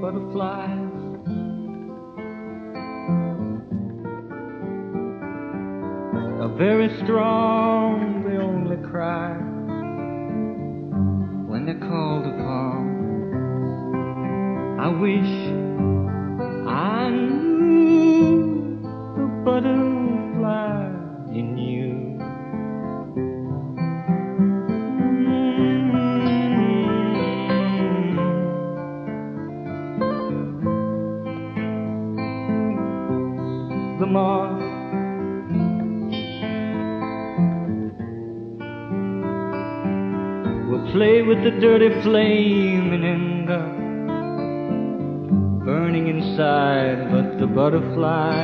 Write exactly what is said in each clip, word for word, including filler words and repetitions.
butterflies. Are very strong, they only cry when they're called upon. I wish I knew the butterfly in you. Mm-hmm. The moth will play with the dirty flame and end up burning inside, but the butterfly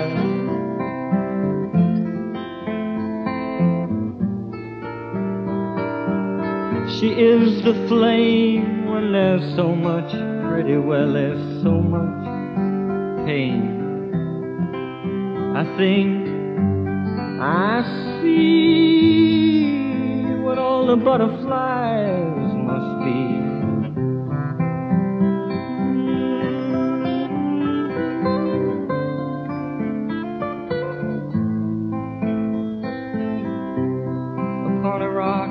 she is the flame when there's so much pretty, well, there's so much pain. I think I see what all the butterflies must be. Upon a rock,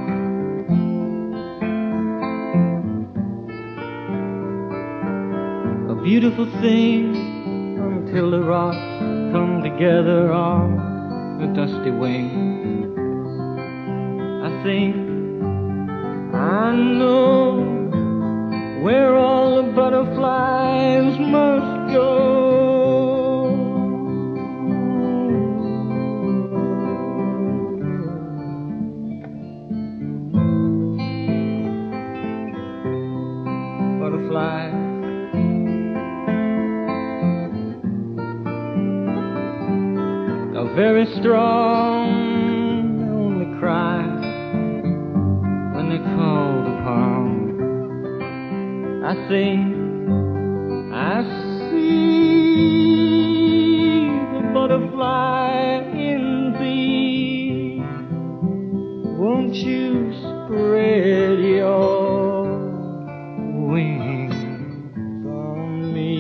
a beautiful thing, until the rocks come together on a dusty wing. I think I know where all the butterflies must go. Butterflies are very strong, they only cry when they're called upon. I think I see the butterfly in thee. Won't you spread your wings on me?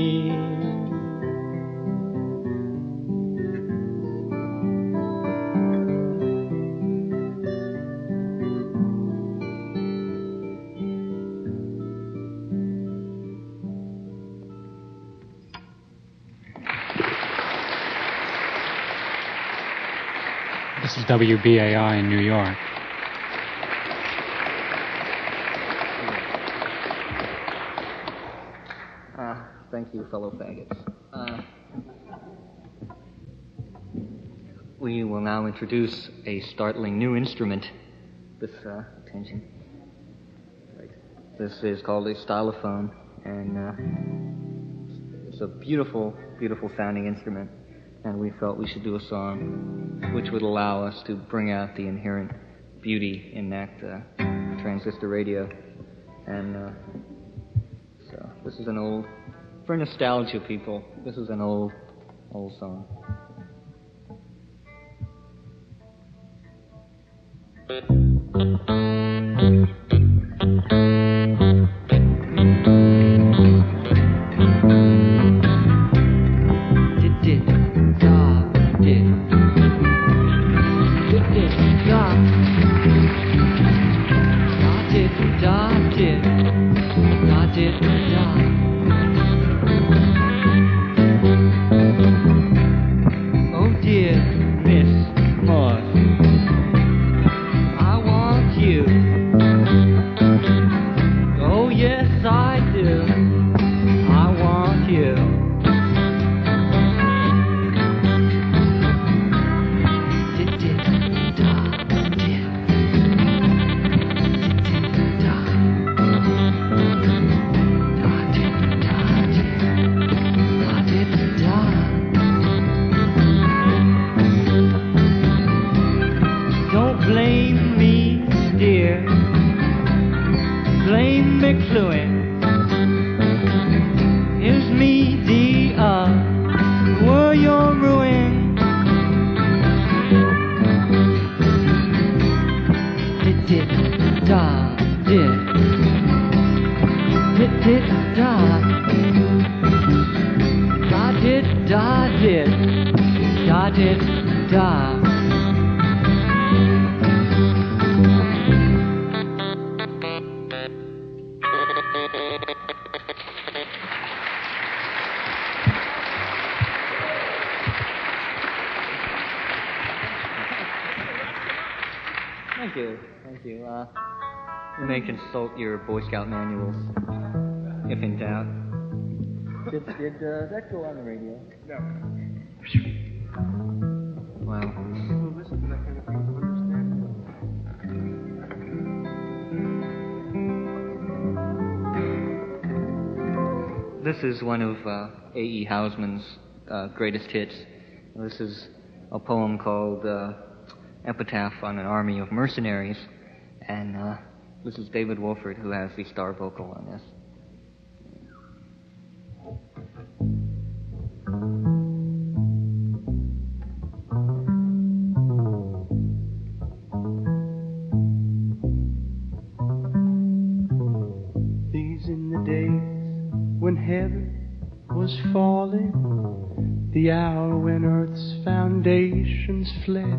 This is W B A I in New York. Uh, thank you, fellow faggots. Uh, we will now introduce a startling new instrument. This, uh, attention. Right. This is called a stylophone, and uh, it's a beautiful, beautiful sounding instrument. And we felt we should do a song which would allow us to bring out the inherent beauty in that uh, transistor radio. And uh, so this is an old, for nostalgia people, this is an old, old song. Oh dear, Miss Moss, I want you. Oh yes, I do. I want you. Don't blame me, dear. Blame McLuhan. Here's me, dear. Were your ruin. Did it, da, did. Did it, da. da did, da did, da. Thank you, thank you. Uh, you may consult your Boy Scout manuals, if in doubt. Did, did uh, that go on the radio? No. Wow. People listen to that kind of thing to understand. This is one of uh, A E Housman's uh, greatest hits. This is a poem called uh, Epitaph on an Army of Mercenaries, and uh, this is David Wolford who has the star vocal on this. These in the days when heaven was falling, the hour when earth's foundations fled,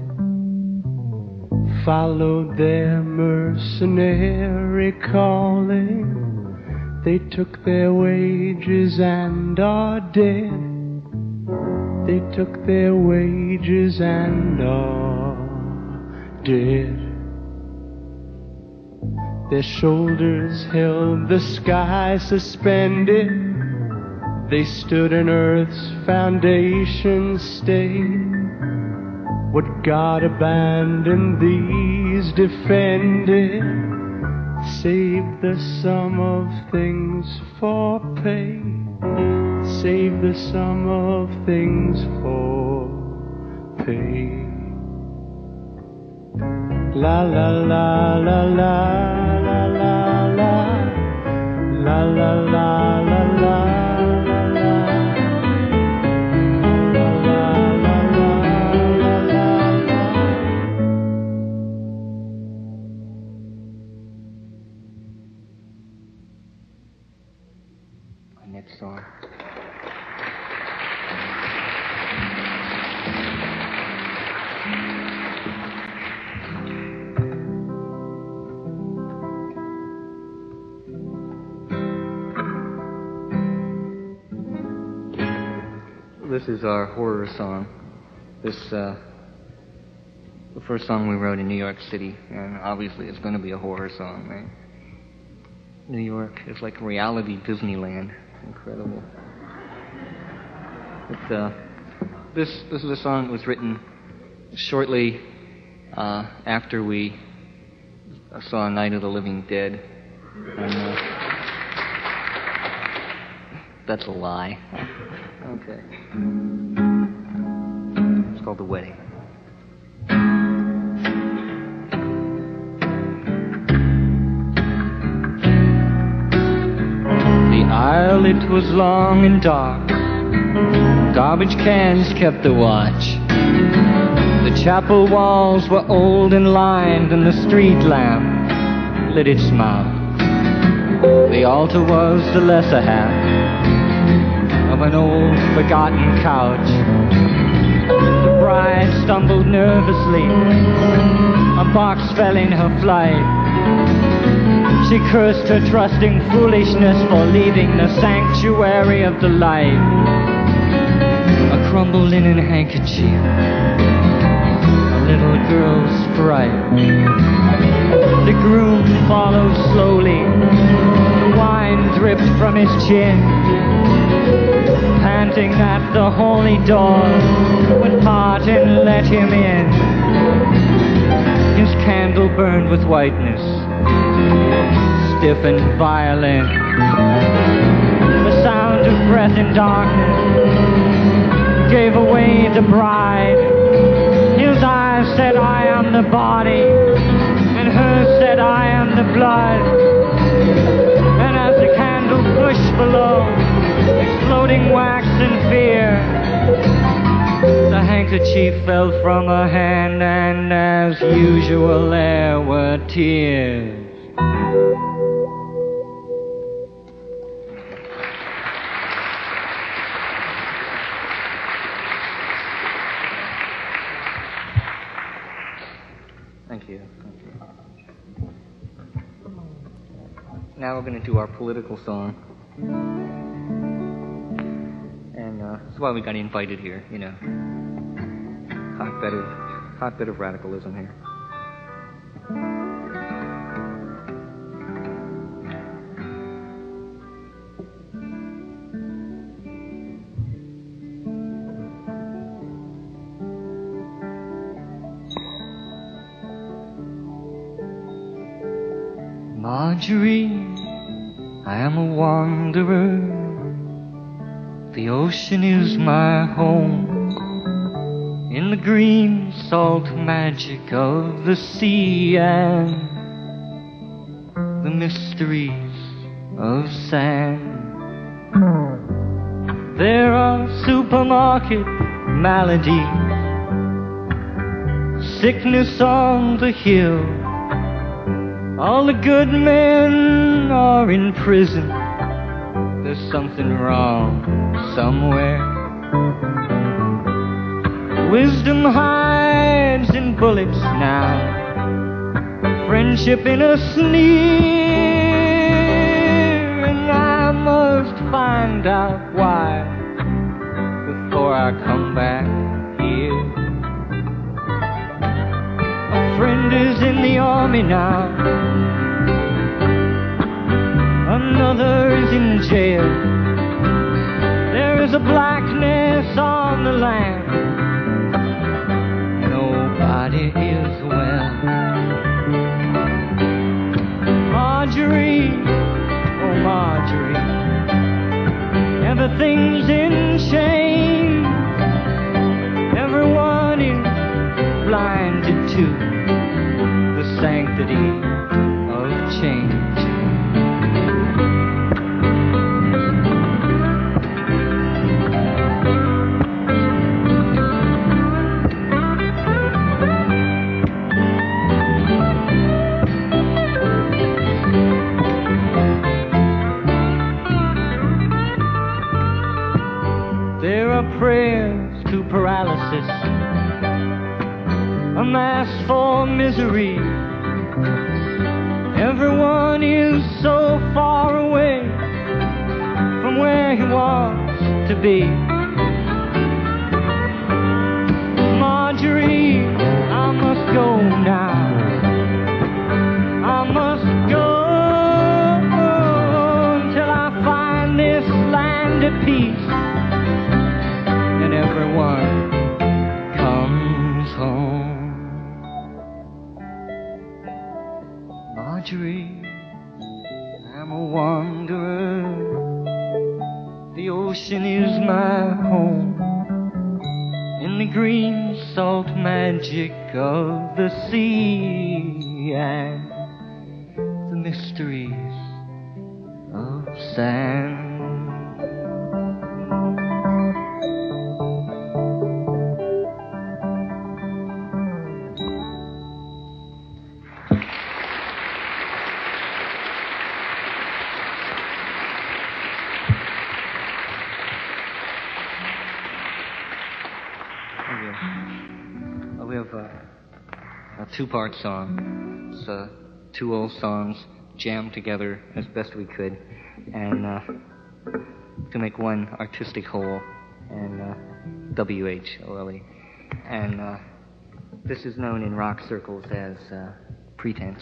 followed their mercenary calling. They took their wages and are dead. They took their wages and are dead. Their shoulders held the sky suspended. They stood in earth's foundation stayed. What God abandoned, these defended. Save the sum of things for pay. Save the sum of things for pay. La la la la la la la la la la la la la. Next song. This is our horror song. This, uh, the first song we wrote in New York City, and obviously it's going to be a horror song, right? New York is like reality Disneyland. Incredible. But, uh, this this is a song that was written shortly uh, after we saw Night of the Living Dead. And, uh, that's a lie. Okay. It's called The Wedding. The aisle, it was long and dark. Garbage cans kept the watch. The chapel walls were old and lined, and the street lamp lit its mouth. The altar was the lesser half of an old forgotten couch. The bride stumbled nervously. A box fell in her flight. She cursed her trusting foolishness for leaving the sanctuary of the light. A crumbled linen handkerchief, a little girl's sprite. The groom followed slowly. The wine dripped from his chin, panting that the holy door would part and let him in. His candle burned with whiteness, stiff and violent. The sound of breath in darkness gave away the bride. His eyes said, I am the body, and hers said, I am the blood. And as the candle pushed below, exploding wax and fear, the handkerchief fell from her hand, and as usual there were tears. going to do our political song. And uh, that's why we got invited here, you know. Hotbed of, hotbed of radicalism here. Marjorie, I am a wanderer. The ocean is my home. In the green salt magic of the sea and the mysteries of sand. There are supermarket maladies, sickness on the hill. All the good men are in prison. There's something wrong somewhere. Wisdom hides in bullets now, friendship in a sneer. And I must find out why before I come back here. A friend is in the army now, another is in jail. There is a blackness on the land. Nobody is well. Marjorie, oh Marjorie, everything's in chains. Everyone is blinded to the sanctity of change. Prayers to paralysis, a mass for misery. Everyone is so far away from where he wants to be. Marjorie, I must go now. I must go until I find this land at peace. Everyone comes home. Marjorie, I'm a wanderer. The ocean is my home. In the green salt magic of the sea and the mysteries of sand. We have a, a two-part song. It's uh, two old songs jammed together as best we could, and uh, to make one artistic whole, and uh, W H O L E. And uh, this is known in rock circles as uh, Pretense.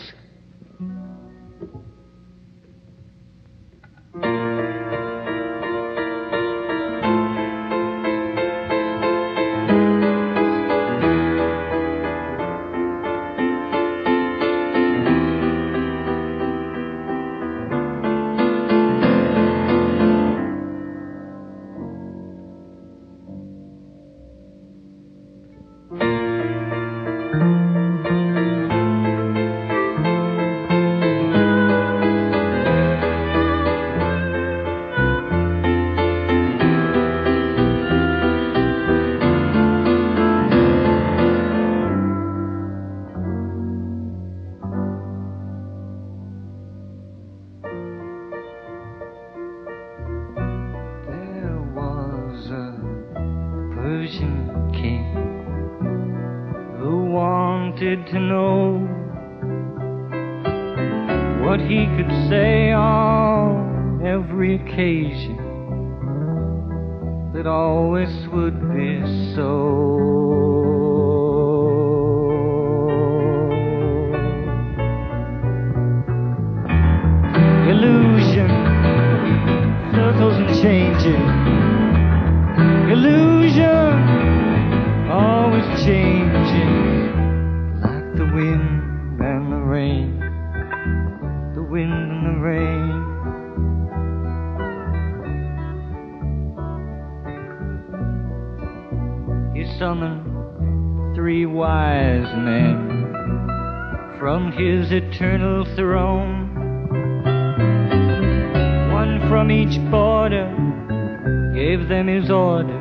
To know what he could say on every occasion that always would be so. Illusion, circles and changes. Illusion, always changing, like the wind and the rain, the wind and the rain. He summoned three wise men from his eternal throne, one from each border, gave them his order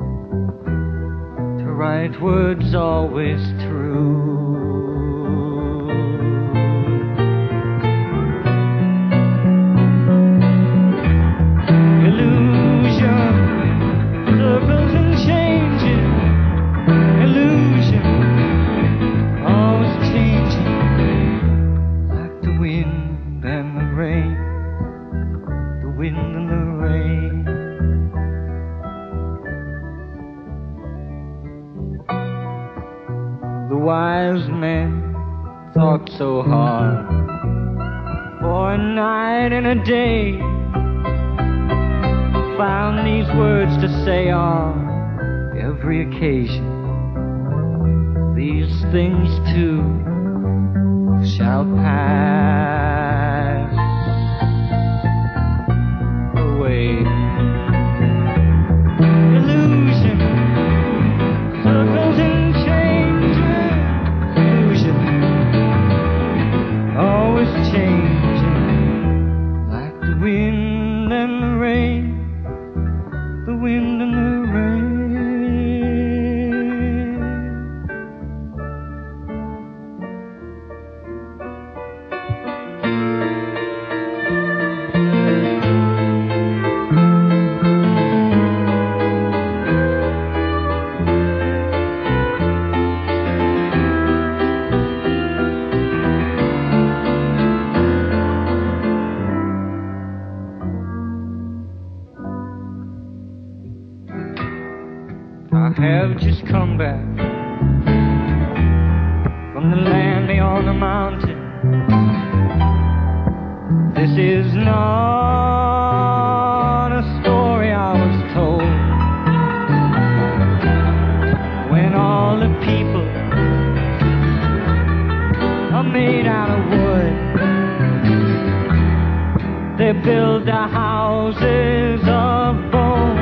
to write words always true. Illusion, circles and changes. Illusion, always changing, like the wind and the rain, the wind and the rain. The wise men thought so hard for a night and a day, found these words to say on every occasion. These things too shall pass away. Illusion, circles and changes. Illusion, always changing, like the wind and the rain, the wind and the rain. I have just come back from the land beyond the mountain. This is not a story I was told, when all the people are made out of wood. They build their houses of bone.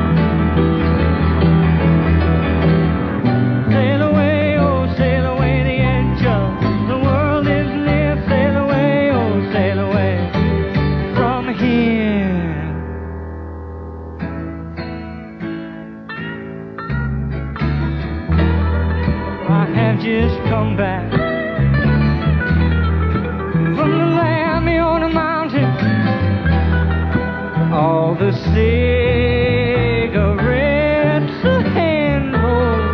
Just come back from the land beyond the mountain. All the cigarettes a handful,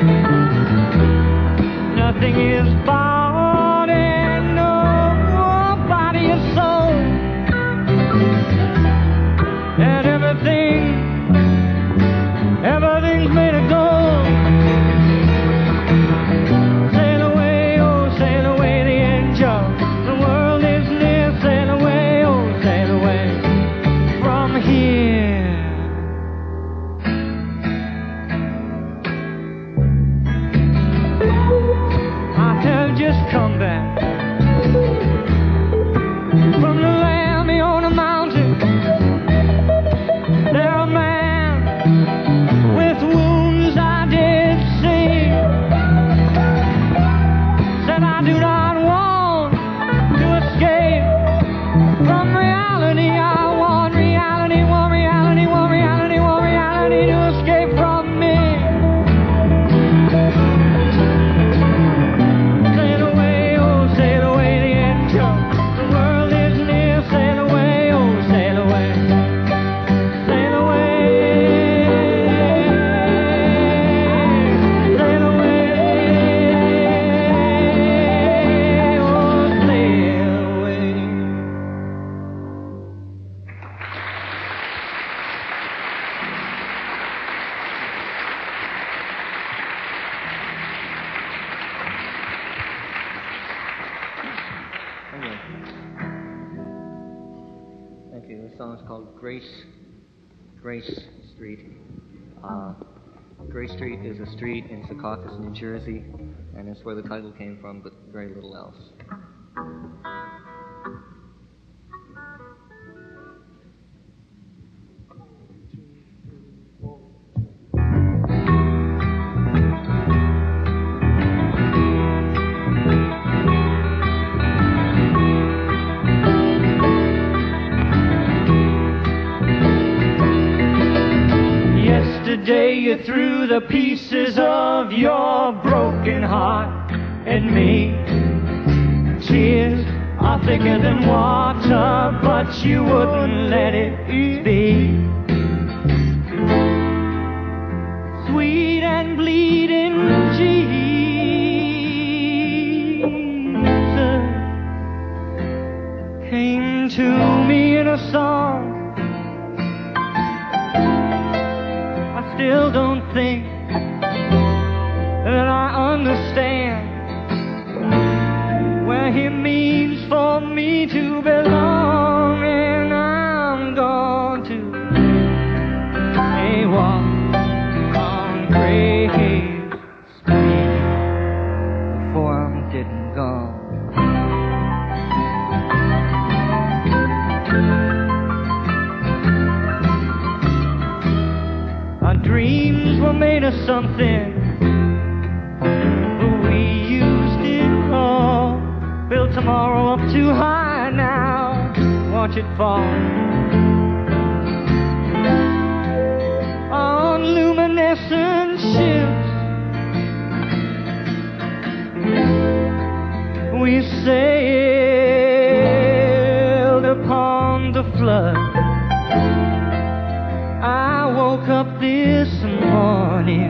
nothing is bought and nobody is sold, and everything, everything's made of gold. Grace, Grace Street. Uh, Grace Street is a street in Secaucus, New Jersey, and it's where the title came from, but very little else. Yesterday you threw the pieces of your broken heart at me. Tears are thicker than water, but you wouldn't let it be. Sweet and bleeding Jesus came to me in a song. Still don't think that I understand where he means for me to belong, and I'm going to a walk on Grace Street before I'm dead and gone. Dreams were made of something, but we used it all. Built tomorrow up too high now, watch it fall. On luminescent ships we sailed upon the flood. I woke up this morning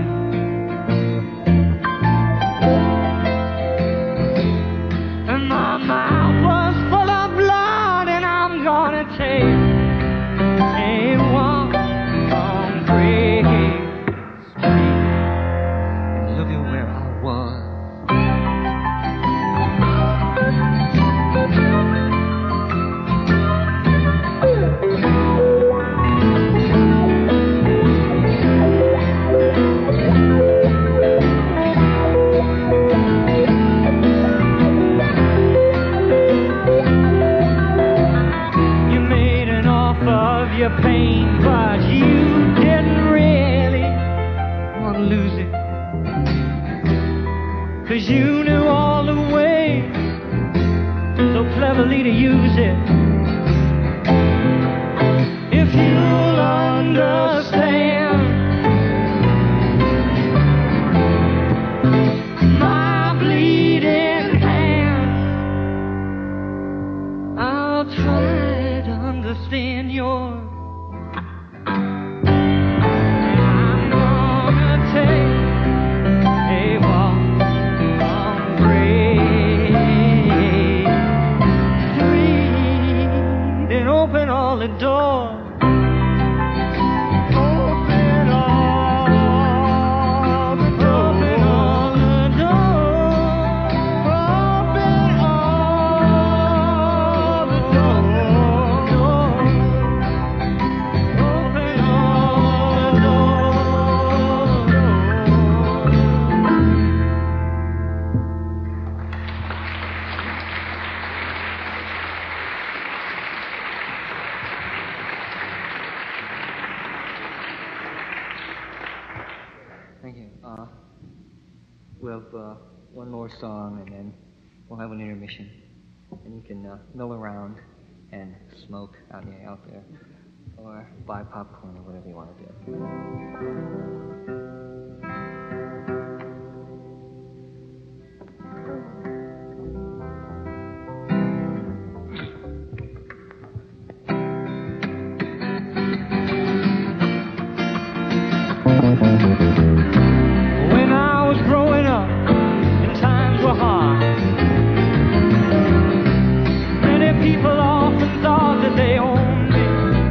and my mouth was full of blood, and I'm gonna take a walk on Grace Street and look at where I was. Your pain, but you didn't really want to lose it, 'cause you knew all the ways so cleverly to use it. If you'll understand my bleeding hands, I'll try to understand yours. Open all the doors. Open all the doors. Open all the doors. Open all the doors. Open all the Thank you. Uh, we'll have uh, one more song, and then we'll have an intermission. And you can uh, mill around and smoke out, yeah, out there, or buy popcorn or whatever you want to do. When I was growing up and times were hard, many people often thought that they owned me.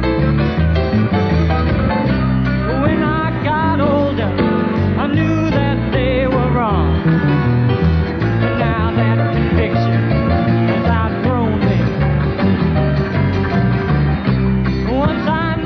But when I got older, I knew that they were wrong. And now that conviction has outgrown me. Once I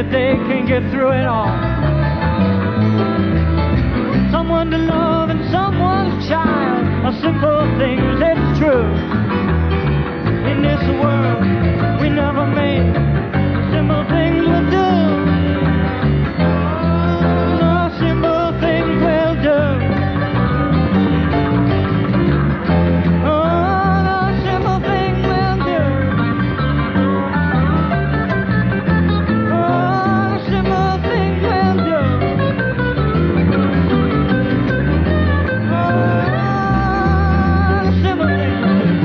that they can get through it all. Someone to love and someone's child are simple things, it's true. In this world we never made, simple things will do. No simple things will do. Oh, no simple things will do. Oh, simple things will do. Oh, simple things will do.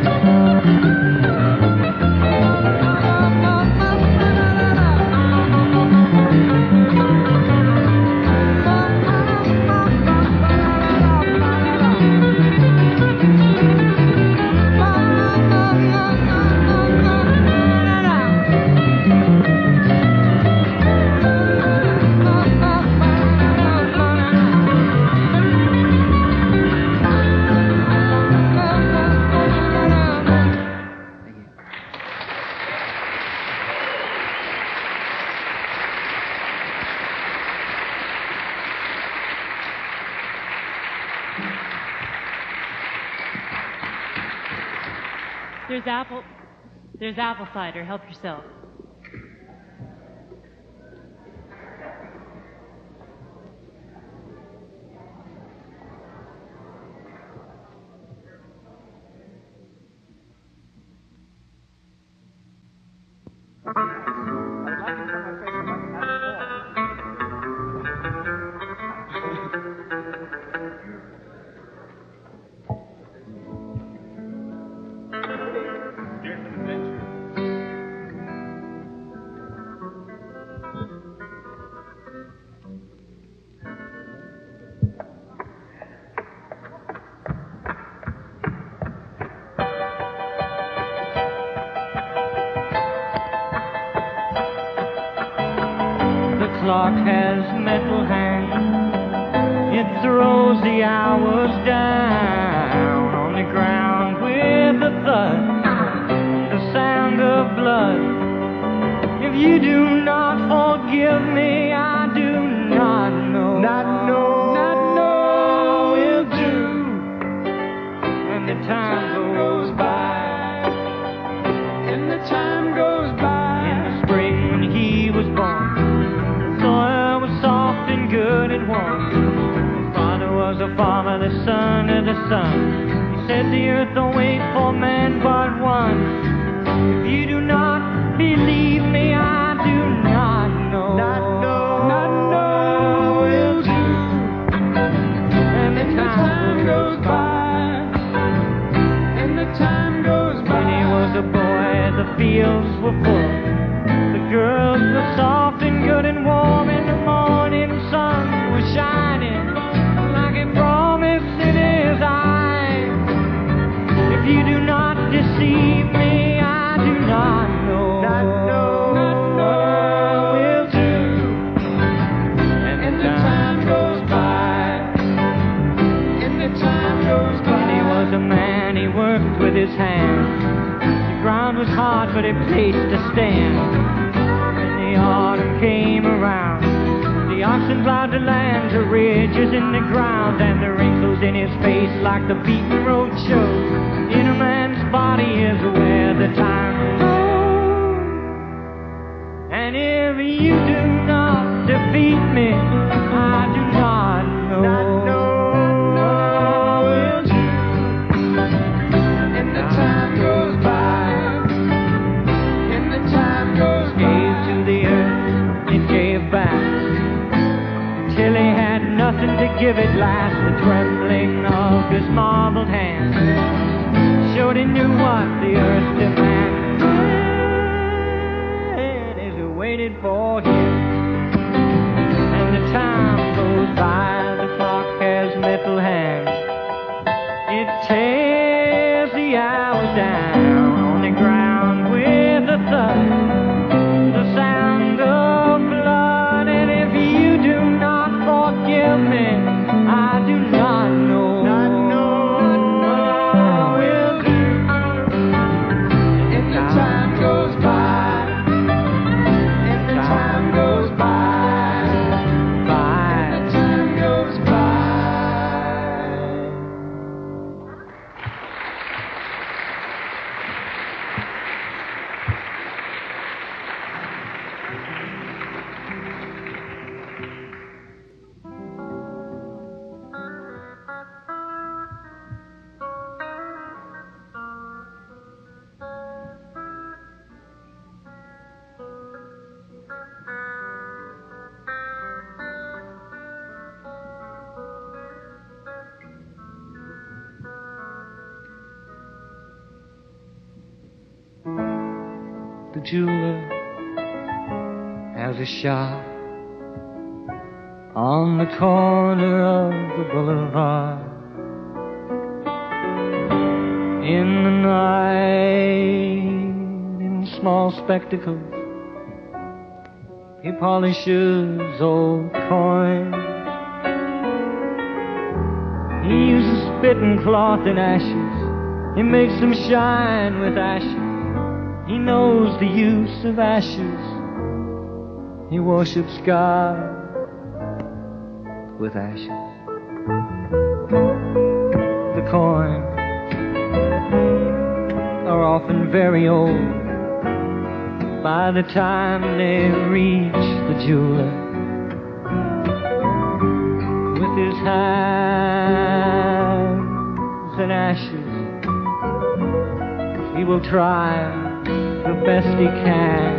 There's apple, there's apple cider. Help yourself. Clock has metal hands. It throws the hours down on the ground with a thud, the sound of blood. If you do not forgive me, I do not know, not know, not know will do. And the time goes by, and the time goes by. In the spring when he was born, soil was soft and good and warm. His father was a farmer, the son of the sun. He said the earth don't wait for man but one. If you do not believe me, I do not know, not know, not know will do. And the time goes by, and the time goes by. When he was a boy, the fields were full, the girls were soft and good and warm. In the morning sun was shining like it promised in his eyes. If you do not deceive me, I do not know, not know, not know will do. And, and the time goes by, and the time goes by. When he was a man, he worked with his hands. The ground was hard, but it placed to stand. The autumn came around, the oxen plowed the land to ridges in the ground, and the wrinkles in his face like the beaten road shows. In a man's body is where the time goes. And if you do not defeat me, I do not know, not know, not will do. And the time goes by, and the time goes by. It gave back till he had nothing to give it last. The trembling of his marbled hands showed he knew what the earth demanded, and as he waited for him. And the time goes by, the clock has metal hands. It tears the hours down on the ground with a thud, the sound of blood. And if you do not forgive me, I do not know, not know what I will do. And the time goes by, and the time goes by. The jeweler has a shop on the corner of the boulevard. In the night, in small spectacles, he polishes old coins. He uses spit and cloth and ashes. He makes them shine with ashes. He knows the use of ashes. He worships God with ashes. The coins are often very old by the time they reach the jeweler. With his hands in ashes, he will try the best he can.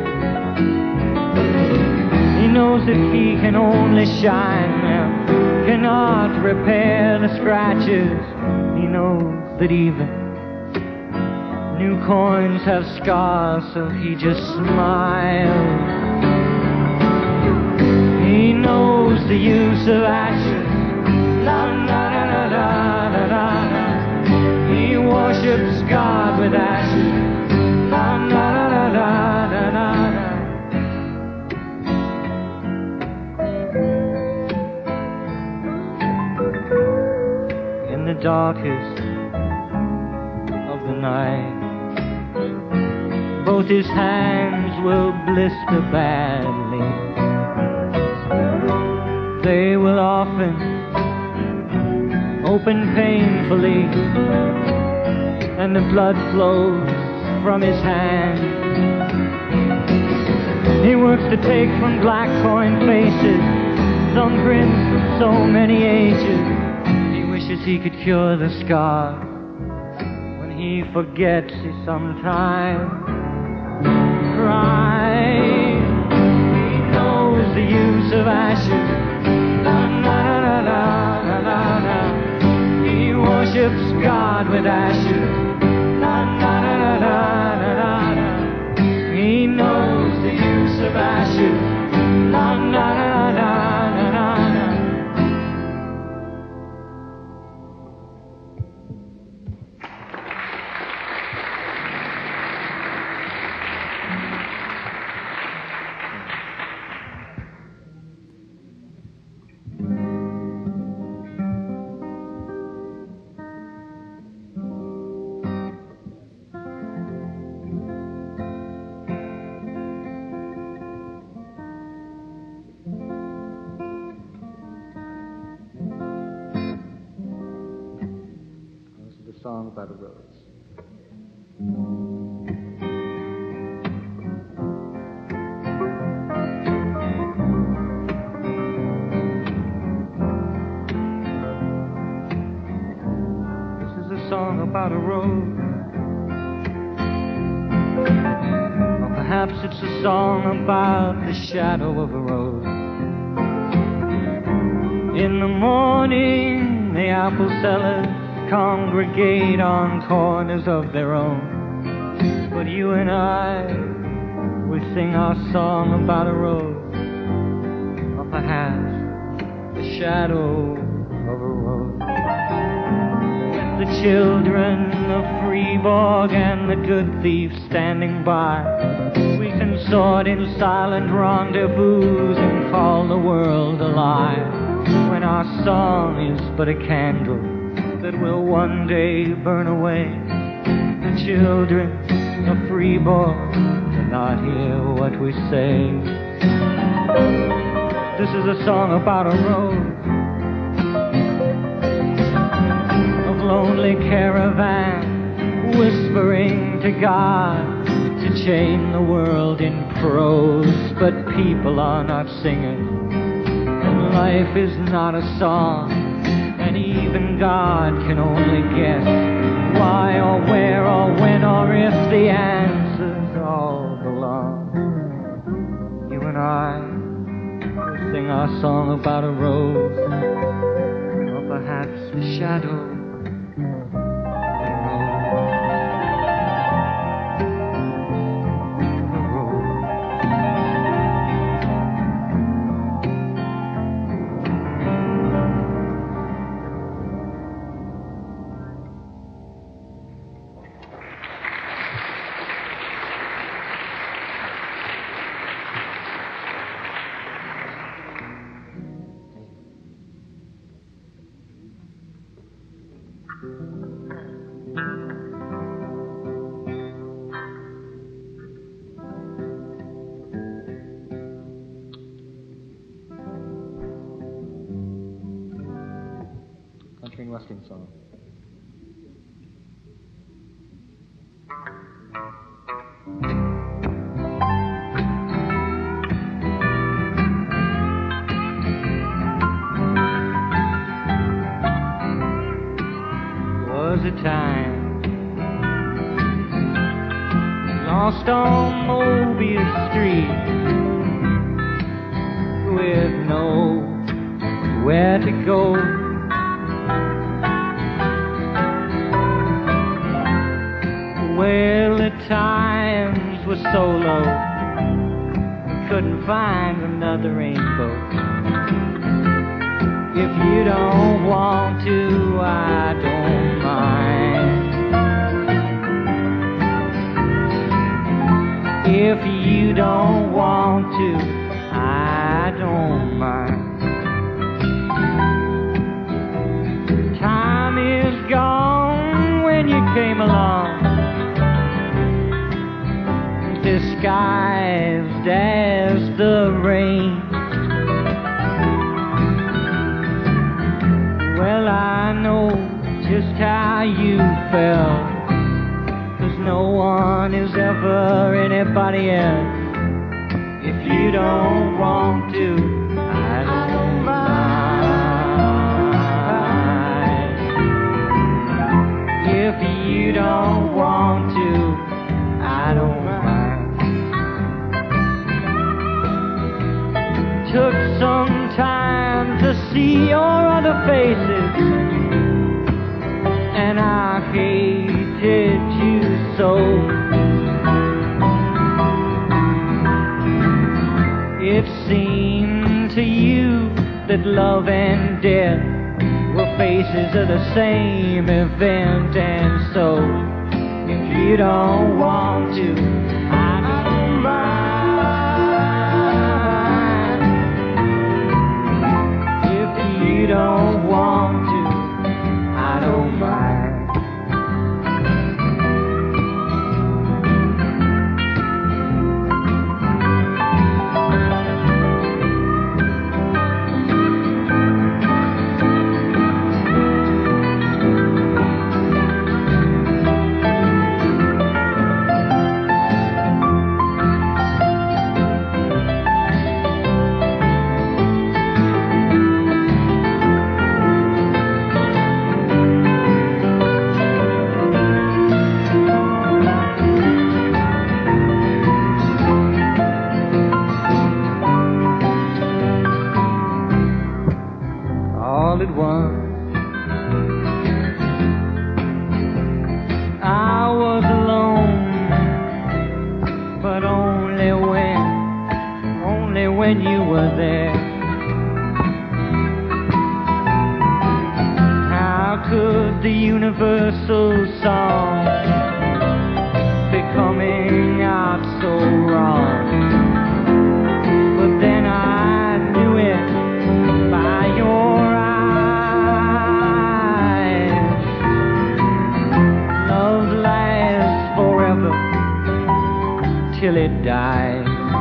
He knows that he can only shine them, cannot repair the scratches. He knows that even new coins have scars, so he just smiles. He knows the use of ashes. La, la, la, la, la, la, la, la. He worships God with ashes. La, la, la, la, la, la, la, la. In the darkest of the night, both his hands will blister badly. They will often open painfully, and the blood flows from his hand. He works to take from black coin faces some grins from so many ages. He wishes he could cure the scar. When he forgets, he sometimes cries. He knows the use of ashes. La, la, la, la, la, la, la. He worships God with ashes. La, la, la, la, la, la, la, la. He knows the use of ashes. La, la, la, la, la, la, la. Song about a rose. This is a song about a rose. Or perhaps it's a song about the shadow of a rose. In the morning, the apple sellers congregate on corners of their own. But you and I, we sing our song about a rose, or perhaps the shadow of a rose. With the children of Fribourg and the good thief standing by, we consort in silent rendezvous and call the world a lie, when our song is but a candle that will one day burn away. The children of Fribourg cannot hear what we say. This is a song about a rose, of lonely caravan whispering to God to chain the world in prose. But people are not singers, and life is not a song, and even God can only guess why or where or when or if the answers all belong. You and I will sing our song about a rose, or perhaps the shadow of a rose. Ruskin song. Was a time lost on Mobius Street with nowhere to go. Well, the times were so low, couldn't find another rainbow. If you don't want to, I don't mind. If you don't want to, I don't mind. Time is gone when you came along, disguised as the rain. Well, I know just how you felt, 'cause no one is ever anybody else. If you don't want to, I don't mind. If you don't want to, I don't mind. Took some time to see your other faces, and I hated you so. It seemed to you that love and death were faces of the same event, and so if you don't want to, I don't mind. If you don't want to, I don't mind. When you were there, how could the universal song be coming out so wrong? But then I knew it by your eyes. Love lasts forever till it dies.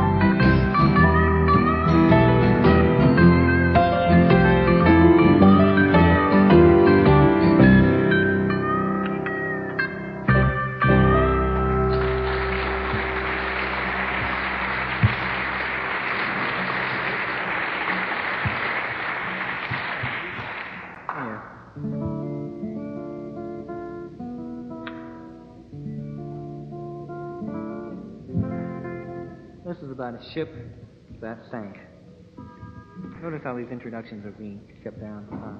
This is about a ship that sank. Notice how these introductions are being kept down. Uh,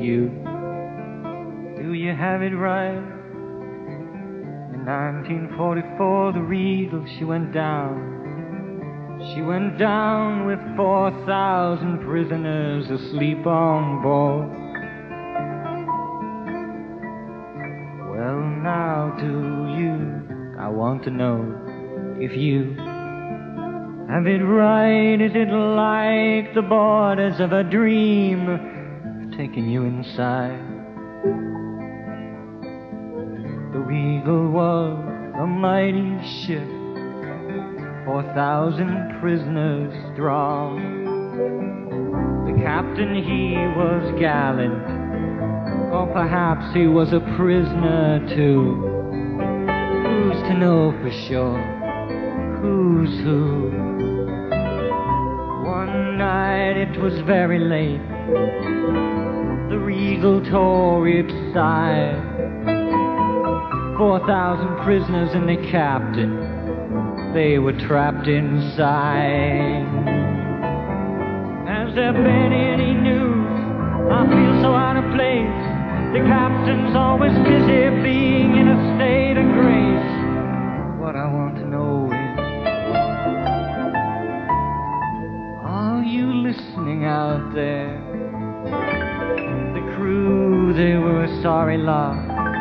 you. Do you have it right? In nineteen forty-four, the Regal, she went down. She went down with four thousand prisoners asleep on board. Well, now do you, I want to know if you have it right. Is it like the borders of a dream taking you inside? The Regal was a mighty ship, four thousand prisoners strong. The captain, he was gallant, or perhaps he was a prisoner too. Who's to know for sure? Who's who? One night it was very late, the Regal tore its side. Four thousand prisoners and the captain, they were trapped inside. Has there been any news? I feel so out of place. The captain's always busy being in a state of grace. What I want to know is, are you listening out there? The crew, they were a sorry lot,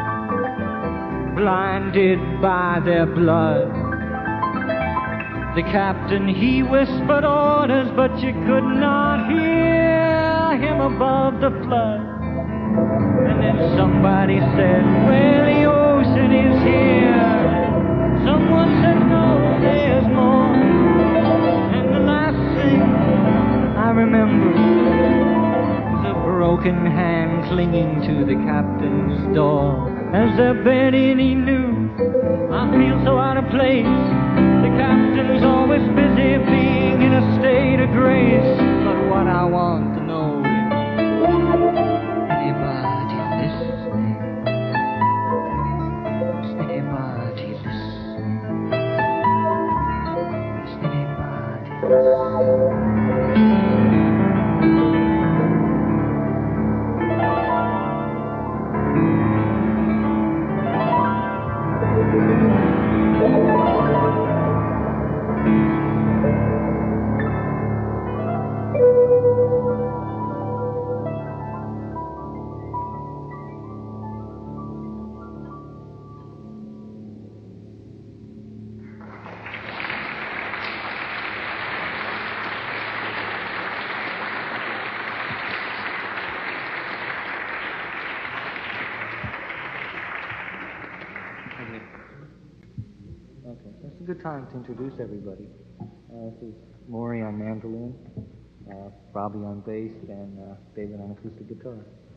blinded by their blood. The captain, he whispered orders, but you could not hear him above the flood. And then somebody said, well, the ocean is here. Someone said, no, there's more. And the last thing I remember was a broken hand clinging to the captain's door. Has there been any news? I feel so out of place. The captain's always busy being in a state of grace. But what I want to know is, anybody listening? Is anybody listening? Is anybody listening? Good time to introduce everybody. Uh, this is Maury on mandolin, uh, Robbie on bass, and uh, David on acoustic guitar.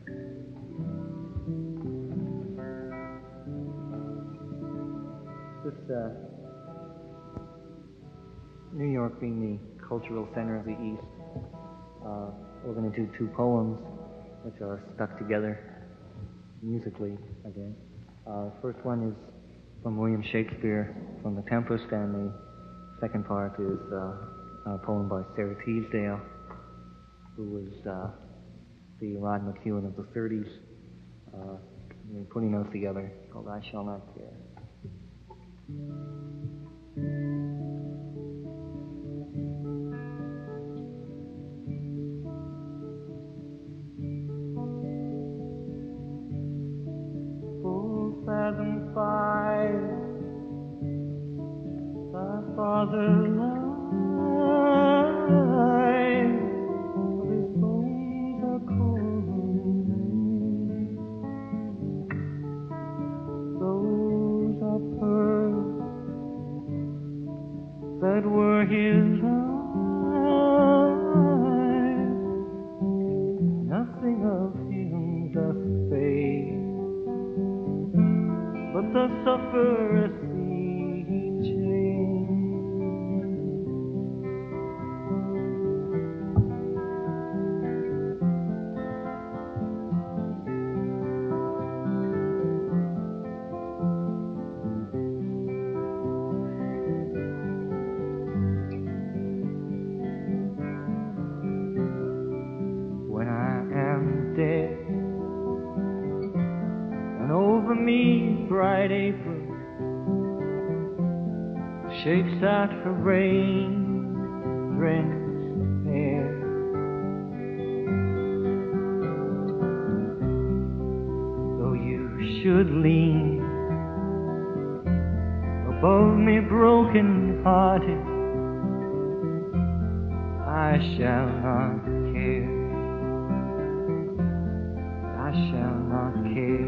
This uh, New York being the cultural center of the East, uh, we're going to do two poems which are stuck together musically again. Uh, first one is from William Shakespeare, from The Tempest, and the second part is uh, a poem by Sarah Teasdale, who was uh, the Rod McEwen of the thirties. Uh, we're putting those together, called I Shall Not Care. Fathom five, thy father lies, his bones are cold. Those are pearls that were his eyes. Nothing of him doth fade, but the sufferer see change. When I am dead, me, bright April shakes out her rain-drenched hair. Though you should lean above me, broken-hearted, I shall not care. I shall not care.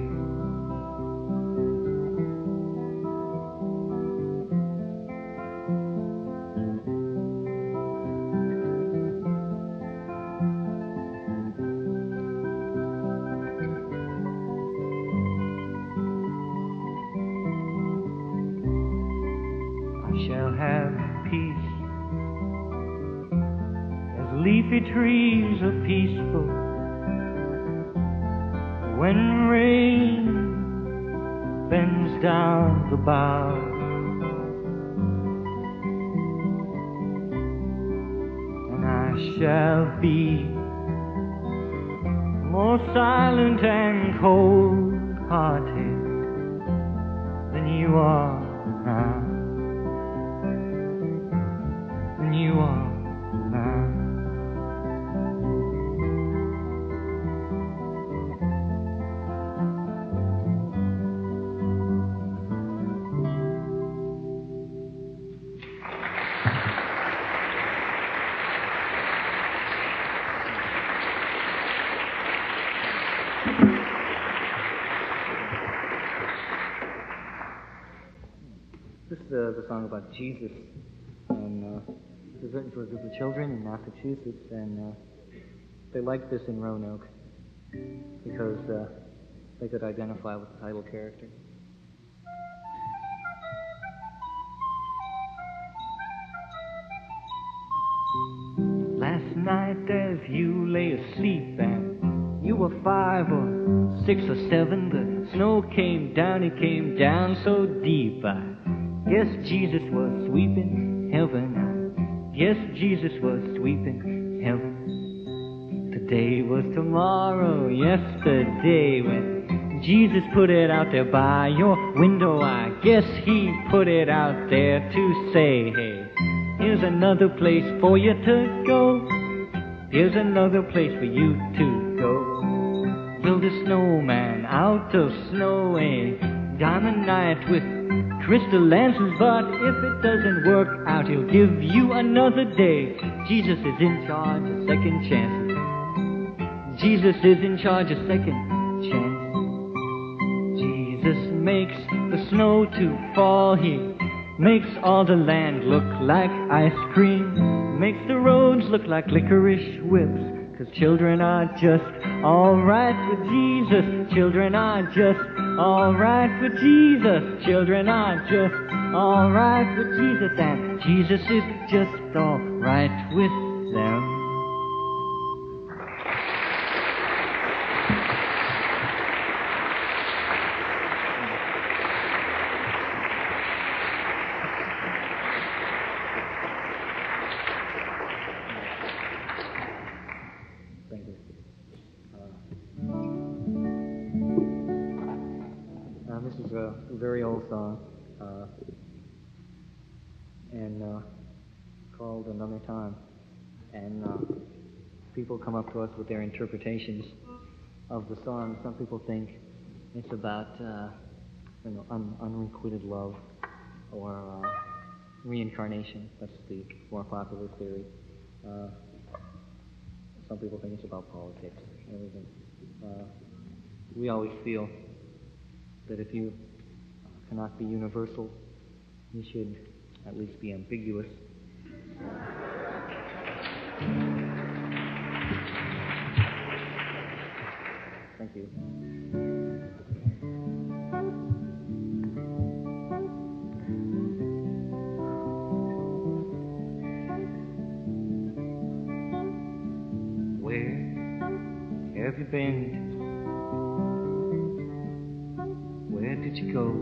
I shall have peace as leafy trees are peaceful when rain bends down the boughs. And I shall be more silent and cold-hearted than you are now. Than you are now. This is uh, the song about Jesus, and uh, it was written for a group of children in Massachusetts, and uh, they liked this in Roanoke because uh, they could identify with the title character. Last night as you lay asleep and you were five or six or seven, the snow came down, it came down so deep. I guess Jesus was sweeping heaven. I guess Jesus was sweeping heaven. Today was tomorrow, yesterday, when Jesus put it out there by your window. I guess he put it out there to say, hey, here's another place for you to go. Here's another place for you to go. Build a snowman out of snow and diamond night with crystal lances. But if it doesn't work out, he'll give you another day. Jesus is in charge of second chances. Jesus is in charge of second chances. Jesus makes the snow to fall. He makes all the land look like ice cream. Makes the roads look like licorice whips. 'Cause children are just alright with Jesus. Children are just alright with Jesus. Children are just alright with Jesus. And Jesus is just alright with them. This is a very old song, uh, and uh, called Another Time. And uh, people come up to us with their interpretations of the song. Some people think it's about uh, you know, un- unrequited love or uh, reincarnation. That's the more popular theory. Uh, some people think it's about politics and everything. Uh, we always feel that if you cannot be universal, you should at least be ambiguous. Thank you. Where have you been? Where did you go?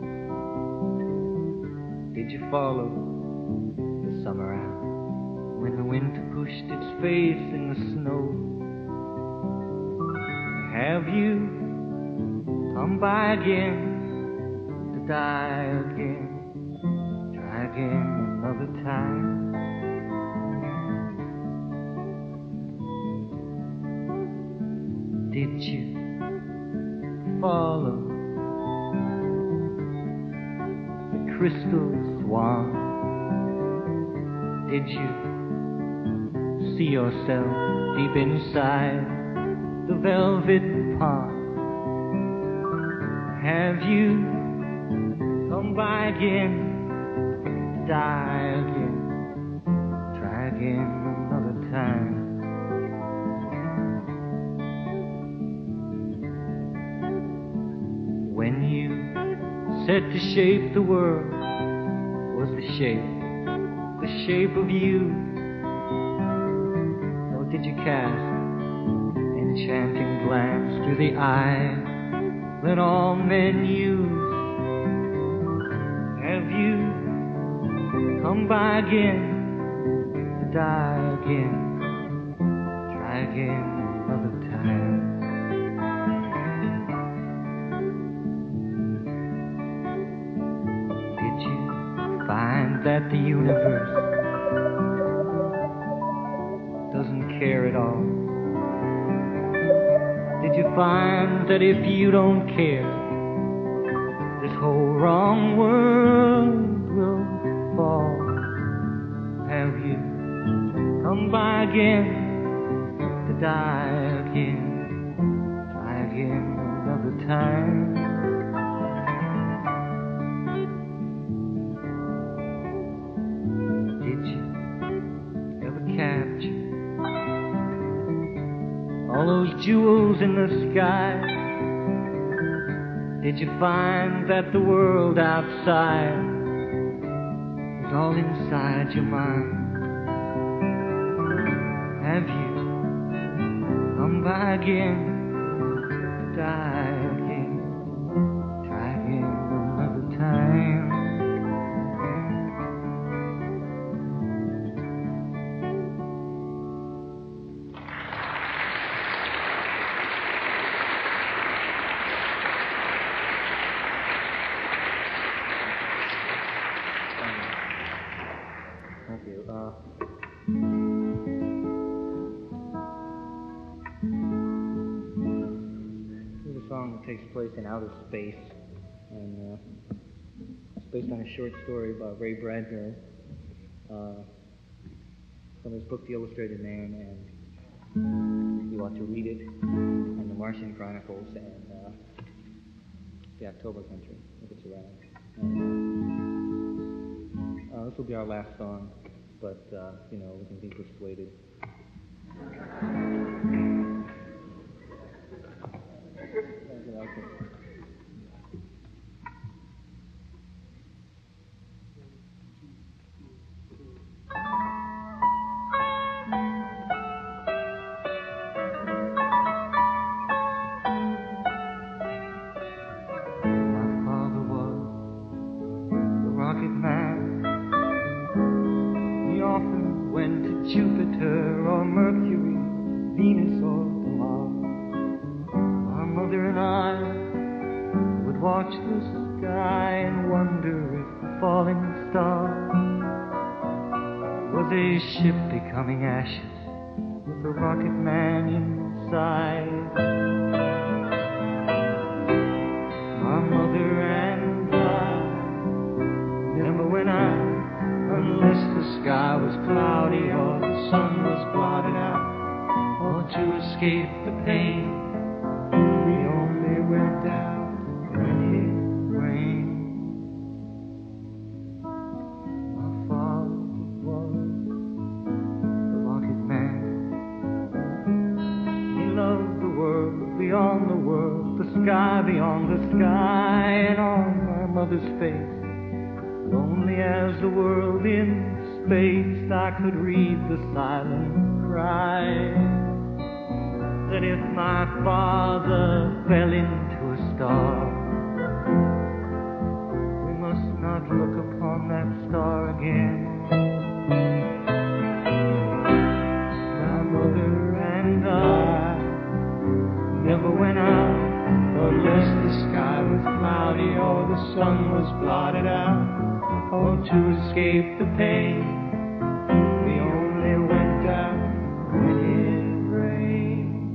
Did you follow the summer out when the winter pushed its face in the snow? Have you come by again to die again. Try again another time. Did you follow the crystal swan? Did you see yourself deep inside the velvet pond? Have you come by again, die again, try again another time? When you set to shape the world, was the shape the shape of you? Or did you cast enchanting glance through the eye that all men use? Have you come by again to die again, try again another time? Did you find that the universe doesn't care at all? Did you find that if you don't care, this whole wrong world will fall? Have you come by again to die again, try again another time? Did you ever capture all those jewels in the sky? Did you find that the world outside is all inside your mind? Have you come by again to die again, try again another time? Thank you. Uh, this is a song that takes place in outer space, and uh, it's based on a short story by Ray Bradbury uh, from his book The Illustrated Man, and you ought to read it, and The Martian Chronicles, and uh, The October Country, if it's around. And, uh, this will be our last song, but, uh, you know, we can be persuaded. My father was the rocket man. He often went to Jupiter or Mercury, Venus or Mars. My mother and I would watch the sky and wonder if the falling star was a ship becoming ashes with a rocket man inside. My mother and I remember when I, unless the sky was cloudy or the sun was blotted out, or to escape the pain, we only went out when it rained. My father was the rocket man. He loved the world beyond the world, the sky beyond the sky, and on my mother's face, lonely as the world in space, I could read the silent cry that if my father fell into a star, we must not look upon that star again. My mother and I never went out unless the sky cloudy or the sun was blotted out, or to escape the pain, we only went out when it rained.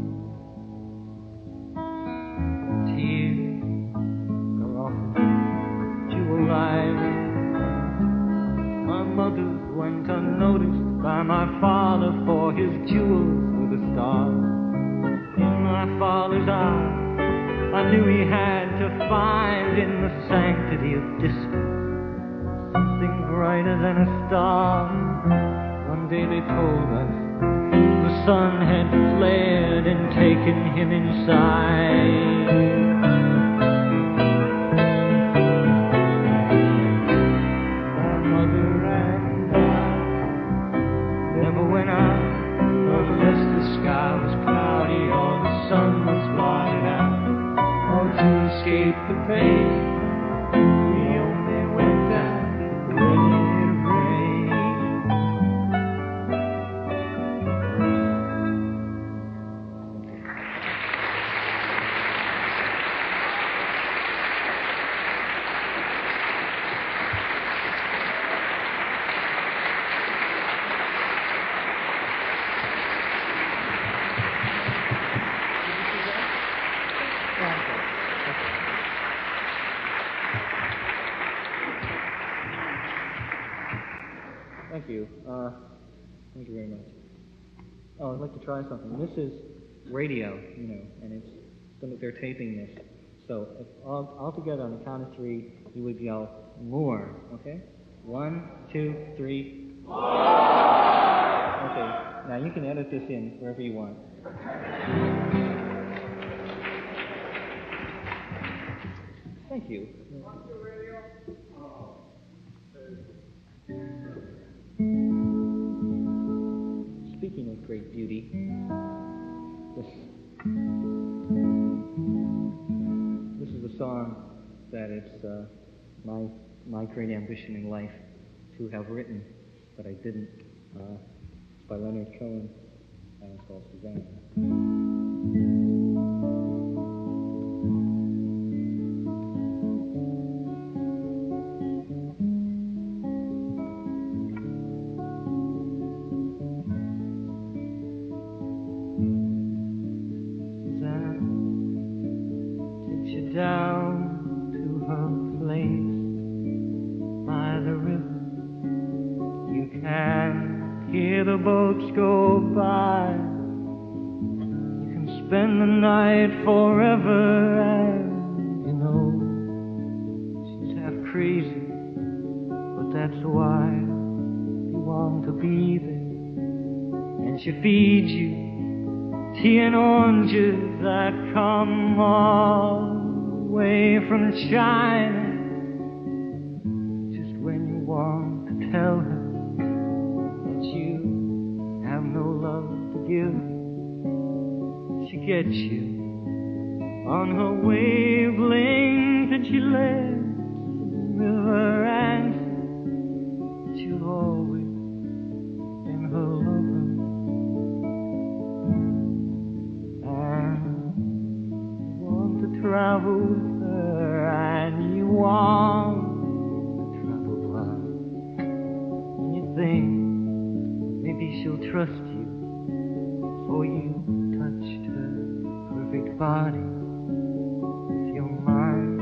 Tears are often jewel eyes. My mother's went unnoticed by my father, for his jewels were the stars. In my father's eyes, I knew he had to find in the sanctity of distance something brighter than a star. One day they told us the sun had flared and taken him inside. My mother and I never went out unless the sky was cloudy or the sun was blotted out, or to escape the pain, we only went out when it rained. Thank you. Uh, thank you very much. Oh, I'd like to try something. This is radio, you know, and it's gonna, they're taping this. So if all, all together on the count of three, you would yell more. Okay? One, two, three. More. Okay. Now you can edit this in wherever you want. Thank you. Speaking of great beauty, this, this is a song that it's uh, my my great ambition in life to have written, but I didn't. Uh, it's by Leonard Cohen, and it's called Susanna. Down to her place by the river, you can hear the boats go by. You can spend the night forever, and you know she's half crazy, but that's why you want to be there. And she feeds you tea and oranges that come all away from China, just when you want to tell her that you have no love to give, she gets you on her wavelength, and she lets the river answer that you've always been her lover. And you want to travel with her, and you want to travel blind, and you think maybe she'll trust you, for you touched her perfect body with your mind.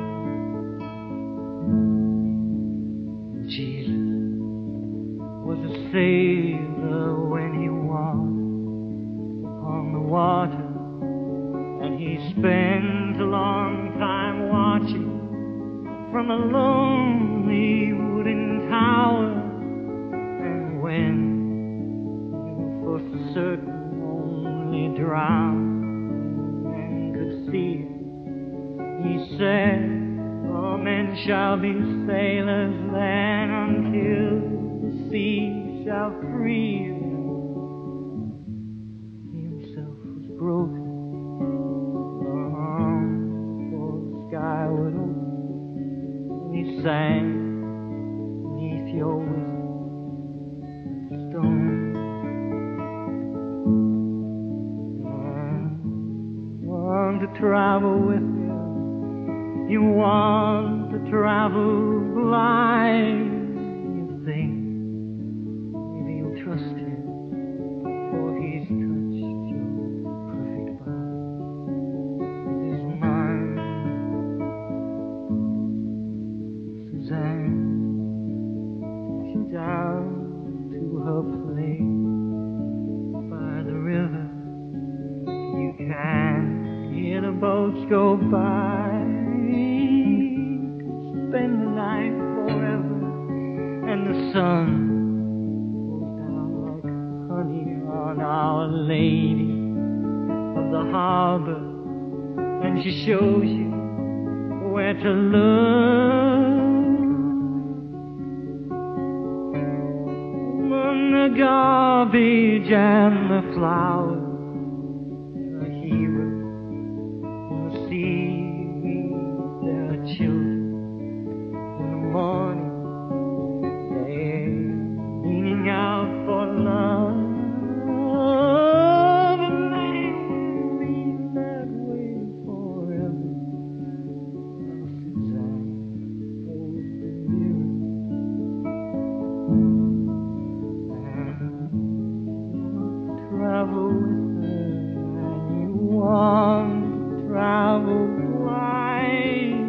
Jesus was a sailor when he walked upon the water, and he spent a long time watching from a lonely wooden tower. And when you for certain only drowned and could see it, he said, all men shall be sailors then until the sea shall free them. He himself was broken skyward open, and he sang beneath your whistle stone. I want to travel with you You want to travel blind. You think maybe you'll trust him, for he's touched your perfect body with his mind. Suzanne, she's down to her place by the river. You can hear the boats go by. Spend the night forever, and the sun goes down like honey on Our Lady of the Harbor, and she shows you where to look. Among the garbage and the flowers, a hero in the seaweed, there are children. Morning, they're leaning out for love, and they will be that way forever. Suzanne holds the mirror, and travel with her, and you want to travel blind.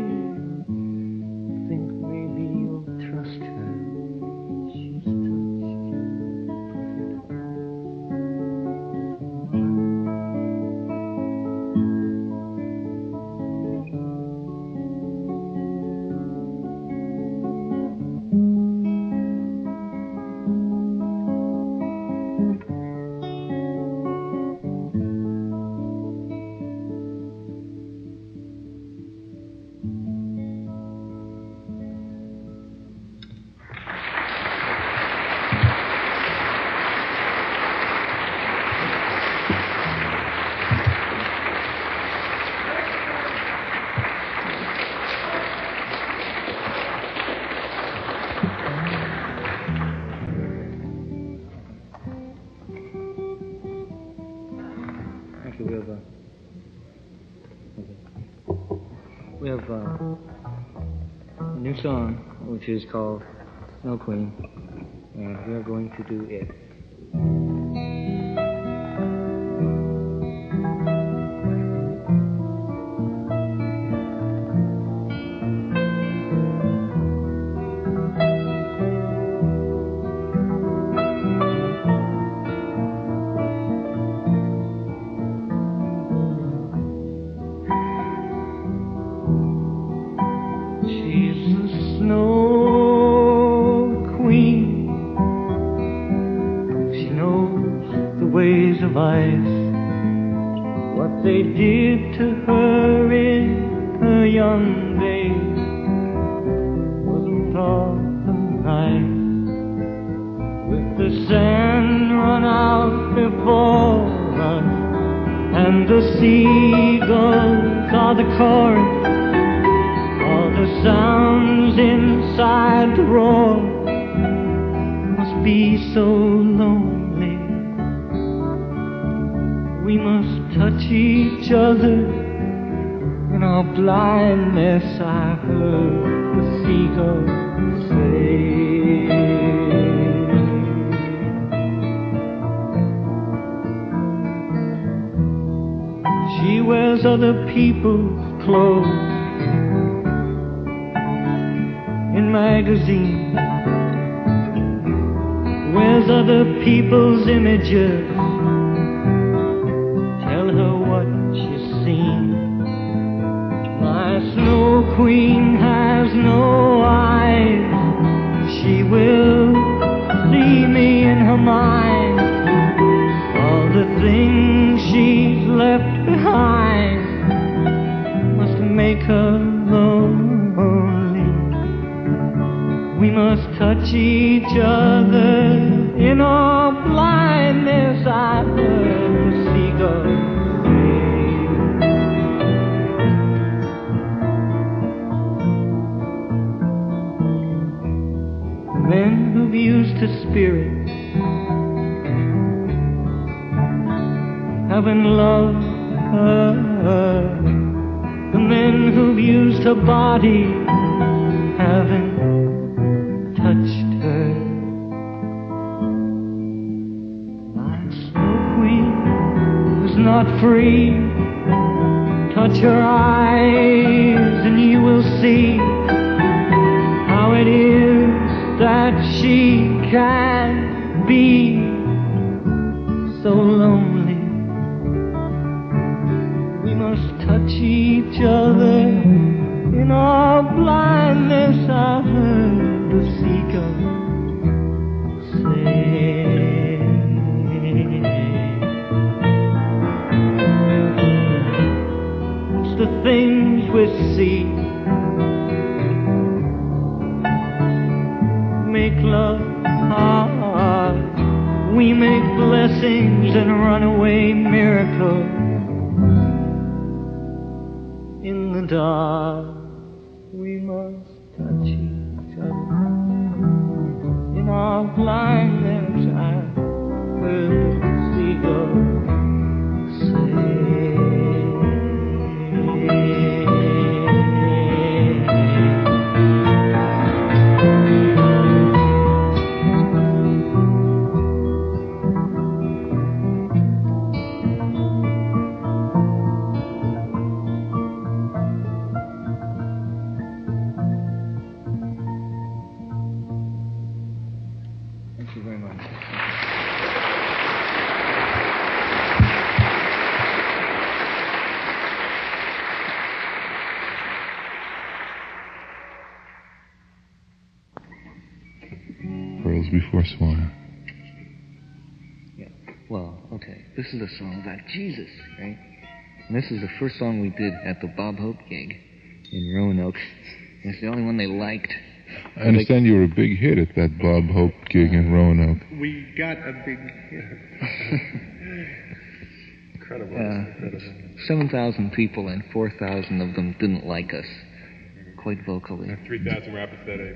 We have a, we have a, a new song which is called Snow Queen, and we are going to do it. Of ice, what they did to her in her young days wasn't often nice. With the sand run out before us, and the seagulls are the chorus, all the sounds inside the roar must be so lonely. We must touch each other in our blindness, I heard the seagulls say. She wears other people's clothes in magazines, wears other people's images. My Snow Queen has no eyes. She will see me in her mind, all the things she's left behind must make her lonely. We must touch each other in our blindness, I heard the seagulls. Men who've used her spirit, haven't loved her. The men women who've used her body haven't touched her. My snow queen was not free. Touch her eyes and you will see how it is that she can be so lonely. We must touch each other in our blindness. I heard the seagull say. It's the things we see make love hard. We make blessings and runaway miracles in the dark. We must touch each other in our blindness. I heard the seagull say. Thank you very much. Pearls Before Swine. Yeah. Well, okay. This is a song about Jesus, right? And this is the first song we did at the Bob Hope gig in Roanoke. And it's the only one they liked. I understand you were a big hit at that Bob Hope gig in Roanoke. We got a big hit. Incredible. Uh, Incredible. seven thousand people and four thousand of them didn't like us, quite vocally. three thousand were apathetic.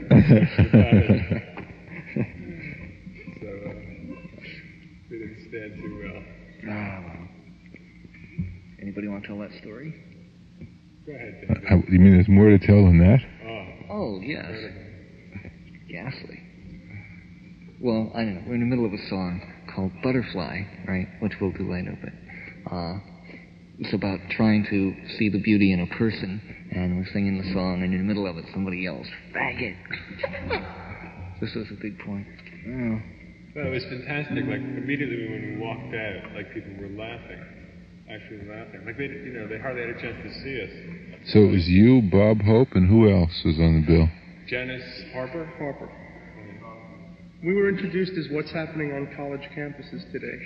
So, uh, they didn't stand too well. Ah, well. Anybody want to tell that story? Go ahead, Uh, David. you mean there's more to tell than that? Oh, Oh, yes. Ghastly. Well, I don't know. We're in the middle of a song called Butterfly, right? Which we'll do later, but uh, it's about trying to see the beauty in a person, and we're singing the song, and in the middle of it, somebody yells, "Faggot!" This is a big point. Oh. well, it was fantastic. Like, immediately when we walked out, like, people were laughing. Actually laughing. Like, they, you know, they hardly had a chance to see us. So it was you, Bob Hope, and who else was on the bill? Janice Harper? Harper. We were introduced as what's happening on college campuses today.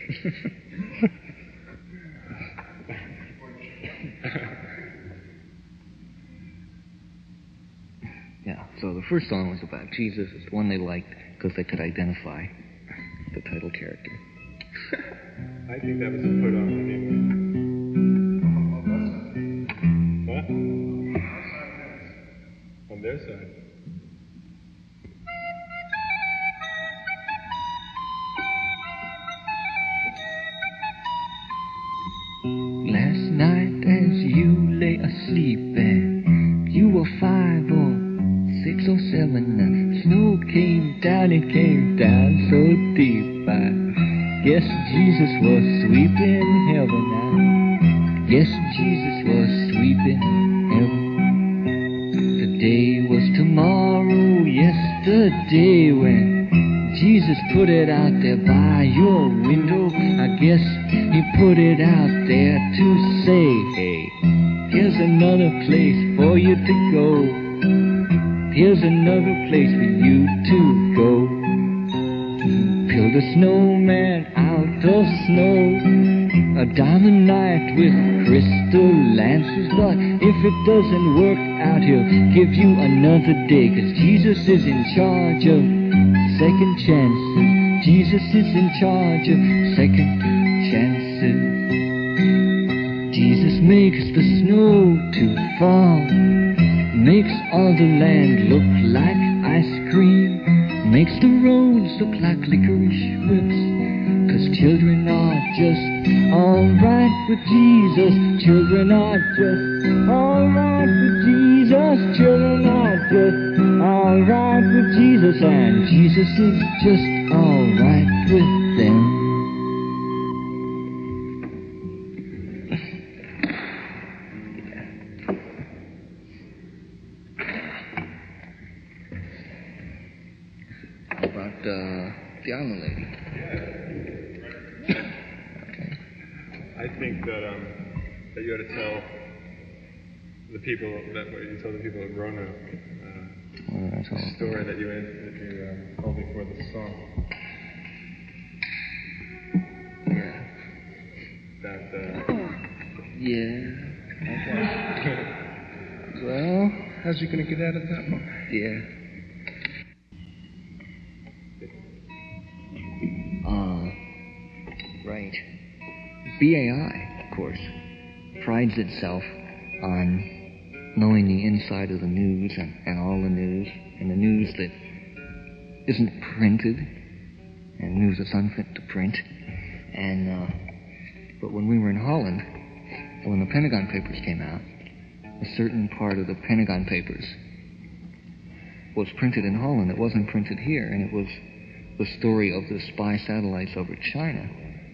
Yeah, so the first song was about Jesus. It's the one they liked because they could identify the title character. I think that was a put on anyway. What? On their side. Last night as you lay asleep and you were five or six or seven, the snow came down, it came down so deep. I guess Jesus was sweeping heaven now. Yes, Jesus was sweeping heaven. The day was tomorrow, yesterday when Jesus put it out there by your window. I guess he put it out there to say, hey, here's another place for you to go. Here's another place for you to go. Build a snowman out of snow, a diamond knight with crystal lances. But if it doesn't work out, he'll give you another day, 'cause Jesus is in charge of second chances. Jesus is in charge of second chances. Jesus makes the snow to fall, makes all the land look like ice cream, makes the roads look like licorice whips, 'cause Jesus. Children are just alright with Jesus. Children are just alright with Jesus. Children are just alright with Jesus. And Jesus is just alright with them. About uh, the island lady. Okay. I think that um, that you ought to tell the people that what you told the people at Roanoke uh, What did I tell the them? story that you that you um, told before the song. Yeah. That uh, Yeah. Okay. Well, How's he going to get out of that one? yeah. Uh, right. B A I, of course, prides itself on knowing the inside of the news and, and all the news, and the news that isn't printed, and news that's unfit to print. And, uh, but when we were in Holland, when the Pentagon Papers came out, a certain part of the Pentagon Papers was printed in Holland. It wasn't printed here, and it was the story of the spy satellites over China.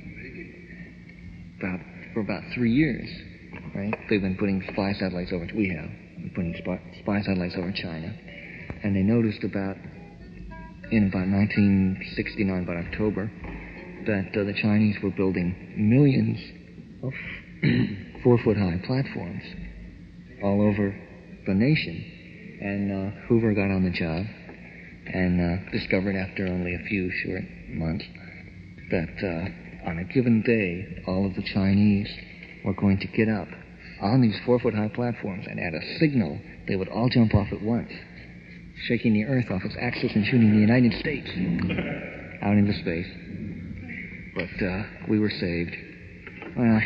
About for about three years, right? They've been putting spy satellites over. We have been putting spy, spy satellites over China, and they noticed about in about nineteen sixty-nine, about October, that uh, the Chinese were building millions of four-foot-high platforms all over the nation. And uh, Hoover got on the job and uh, discovered after only a few short months that uh, on a given day, all of the Chinese were going to get up on these four-foot-high platforms, and at a signal, they would all jump off at once, shaking the Earth off its axis and shooting the United States out into space. But uh, we were saved. Well,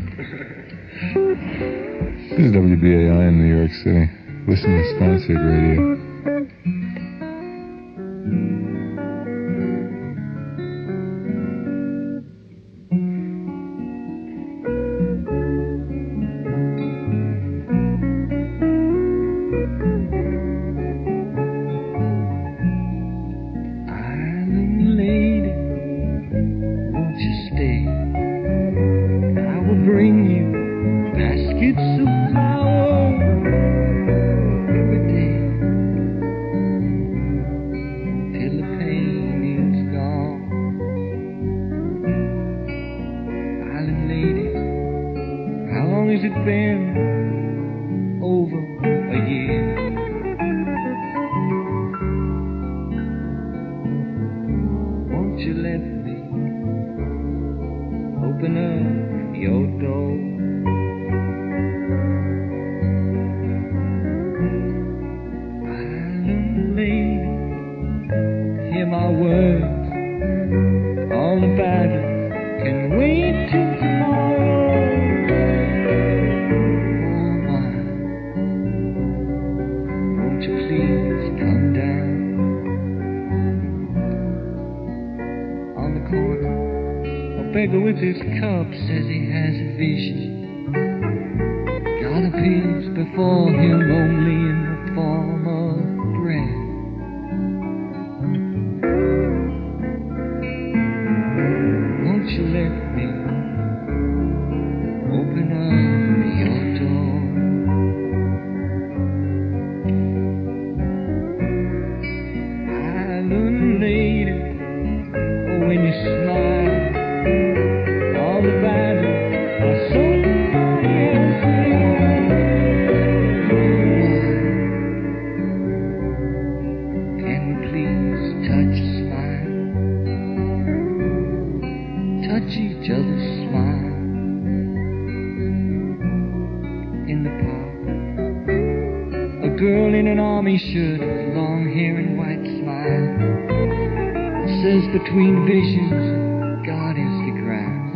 This is W B A I in New York City. Listen to Sponsored Radio. Island lady, won't you stay? I will bring you baskets of flowers every day till the pain is gone. Island lady, how long has it been? Over a year. Won't you let me open up your door? Island lady, hear my words. All the battles can wait till tomorrow. Oh, why won't you please come down? On the corner, a beggar with his cup says he has a vision. God appears before him only in the form of bread. Won't you let me open up your door? Island lady, oh, when you smile, all the battles are so can we please touch a smile? Touch each other's smile. In the park, a girl in an army shirt with long hair and white smile says between visions, God is the grass.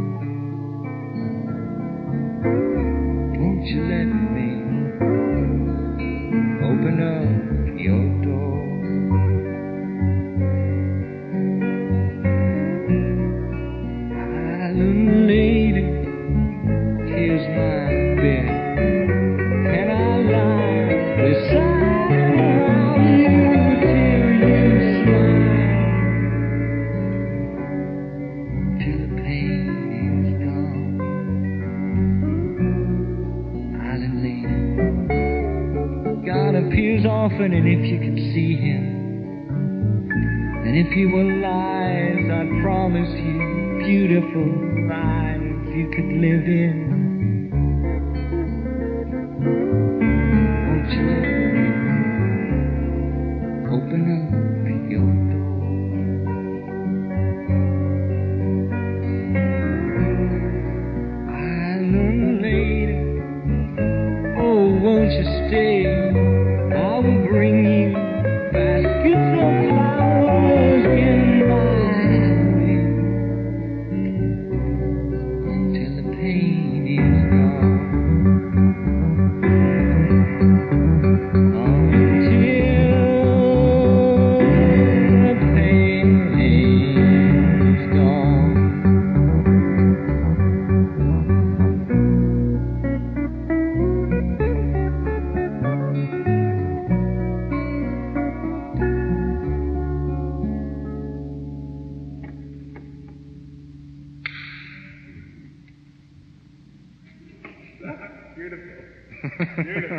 Won't you let me open up your door? appears often, and if you could see him, and if he were lies, I'd promise you beautiful lives you could live in. Won't you open up your door? I'll learn later. Oh, won't you stay? I will bring you baskets of flowers in my way until the pain is gone. Beautiful. Beautiful.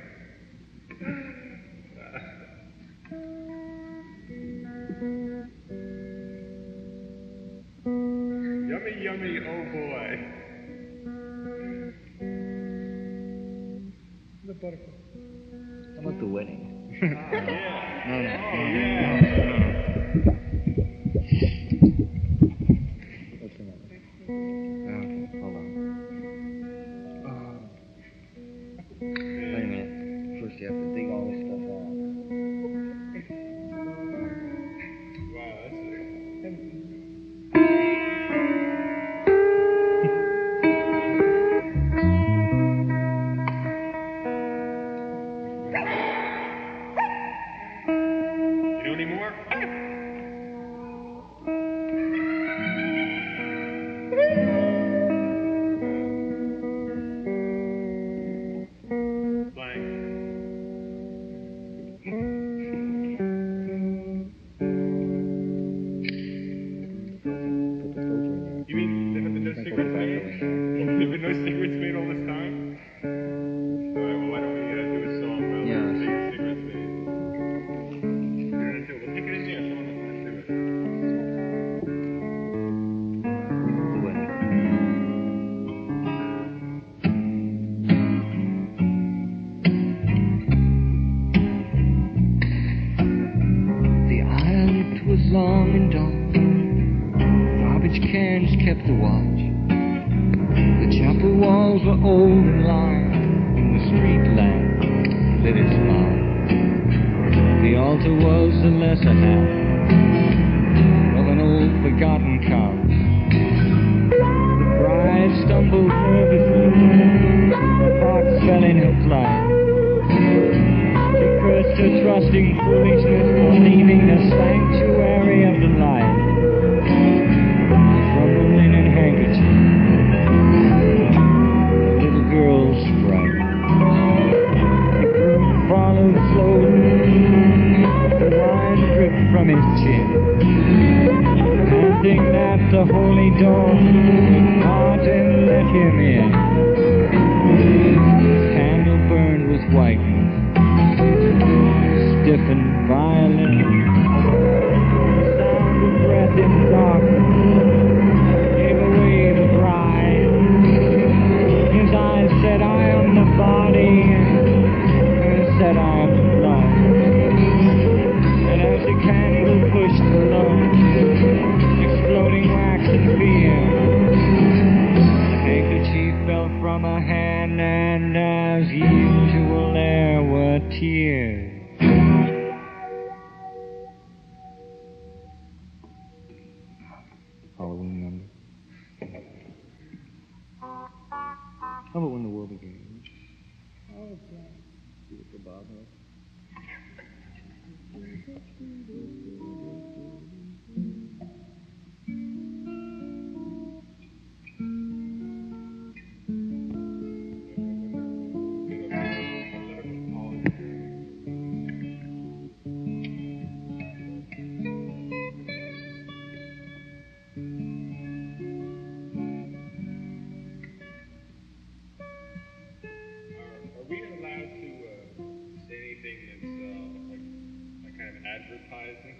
Yummy, yummy, oh boy. The butterfly. How about the wedding? Ah, yeah. No, no. Oh, yeah. What's the matter? Okay, hold on. Wait a minute. First you have to dig all this stuff out. Wow, that's like... You know any more? Blank. Put the filter in there. You mean there have been no Think secrets of it made? backwards. There have been no secrets made all this time? Alright, well, why don't we uh, do a song about Yeah. the big secrets made? You're gonna do it. We'll take it in there. Someone else has to do it. The wedding. The aisle, it was long and dark. Garbage cans kept the watch. The chapel walls were old and lined, and the street lamp lit its mark. The altar was the lesser half of an old forgotten couch. The bride stumbled nervously, the box fell in her flight. She cursed her trusting foolishness for leaving the sanctuary of the light. From the linen handkerchief, the little girl's sprite. The groom followed slowly, the wine dripped from his chin, panting at the holy door, part and let him in. His candle burned with whiteness, stiff and violent. The sound of breath in darkness gave away the bride. His eyes said, I am the body, and said, I am the blood. And as the candle pushed below, exploding wax and fear, the handkerchief fell from her hand, and as usual there were tears. Halloween number. How about when the world began? Okay. See what the Bob has. Are we allowed to uh, say anything uh, listening?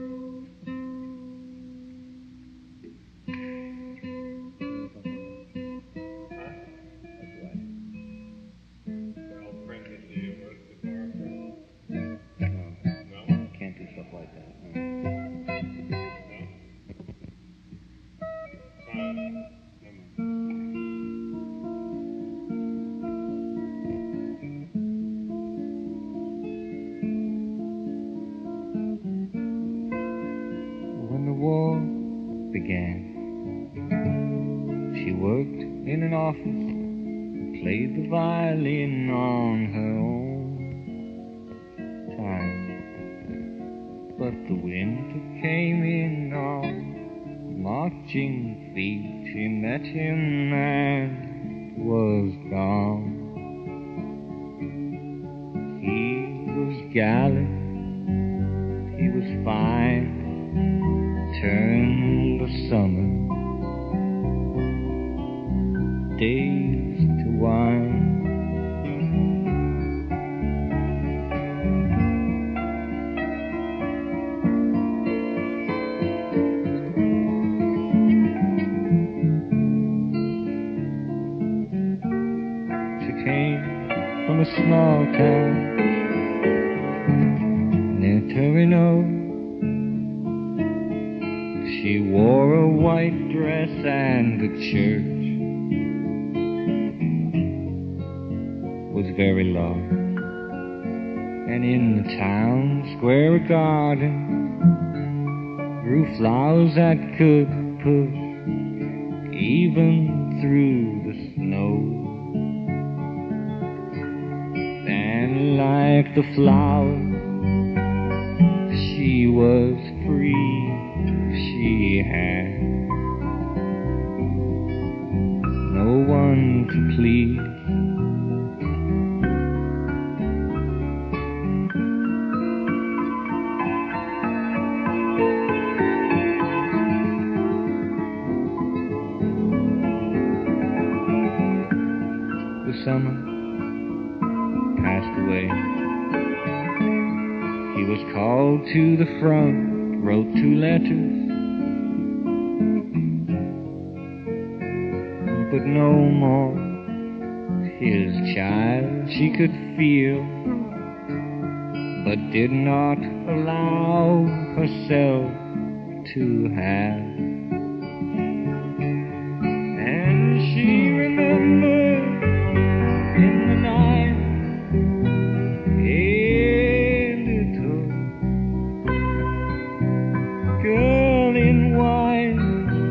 Huh? Our old friend that you wrote the guitar for? No? Can't do stuff like that. No? Uh, never mind. When the war began, she worked in an office and played the violin on her own time. But the winter came in on marching feet. She met him and was gone. He was gallant, he was fine. Turned the summer days to wine. She came from a small town near Torino. She wore a white dress and the church was very large. And in the town square a garden grew flowers that could push even through the snow. And like the flowers, she was free. She had no one to please. The summer passed away. He was called to the front, wrote two letters, but no more. His child she could feel, but did not allow herself to have. And she remembered in the night a little girl in white.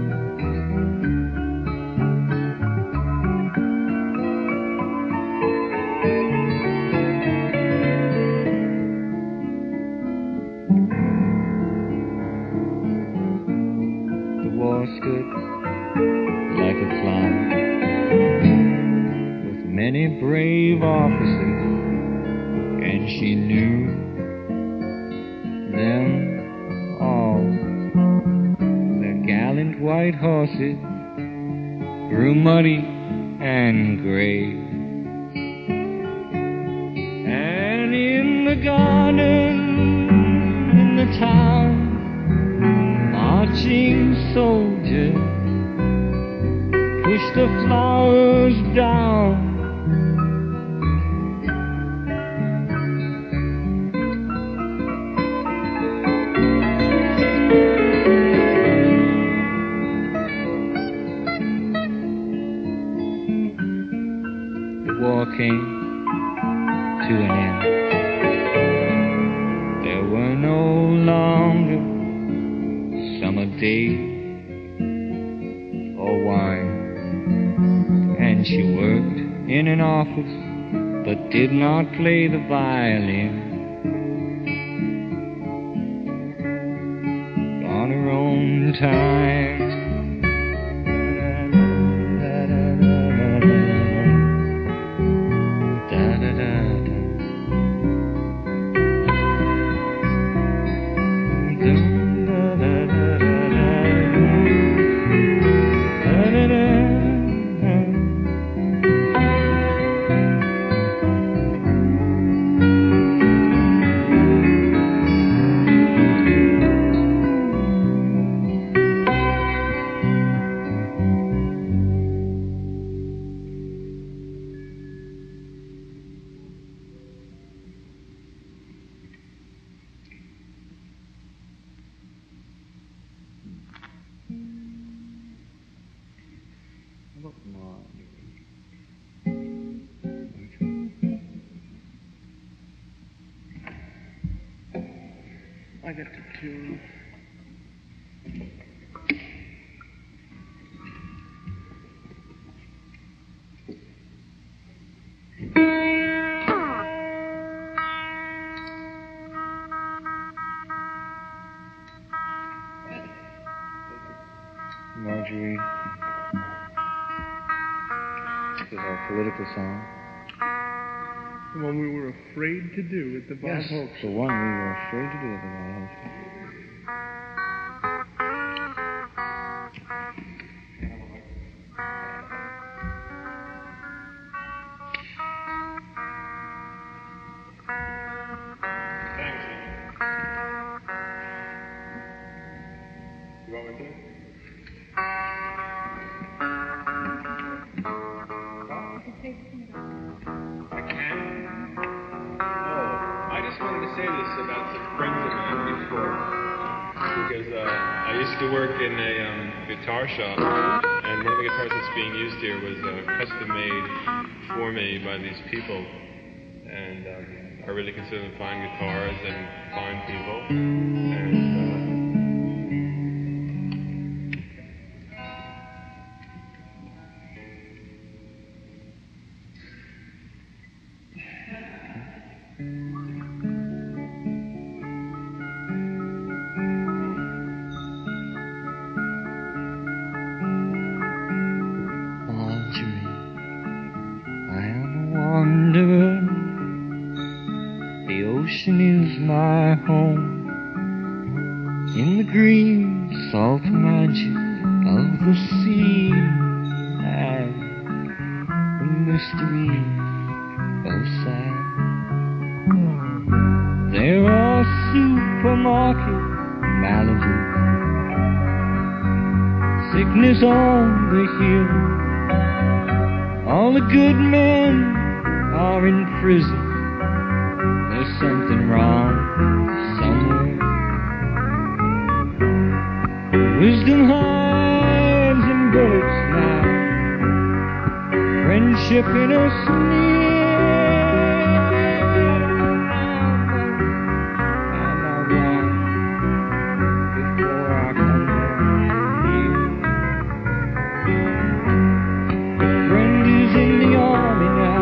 The war stood like a cloud with many brave officers, and she knew them all. Their gallant white horses grew muddy and gray, and in the garden, in the town, marching soldiers pushed the flowers down. The war came to an end. There were no longer summer days or wine, and she worked in an office but did not play the violin. On her own time. I get to tune. Marjorie. This is our political song. The one we were afraid to do with the Bob Yes, Hope. the one we were afraid to do with the Bob Hope. You want me to? I can. Oh, I just wanted to say this about some friends of mine before, because uh, I used to work in a um, guitar shop, and one of the guitars that's being used here was uh, custom made for me by these people, and um, I really consider them fine guitars and fine people, and. Uh, wanderer. The ocean is my home. In the green salt magic of the sea and the mystery of sand. There are supermarket Malibu, sickness on the hill. All the good men are in prison. There's something wrong somewhere. Wisdom hides in bullets now. Friendship in a sneer. I'm out loud before I come back here. A friend is in the army now.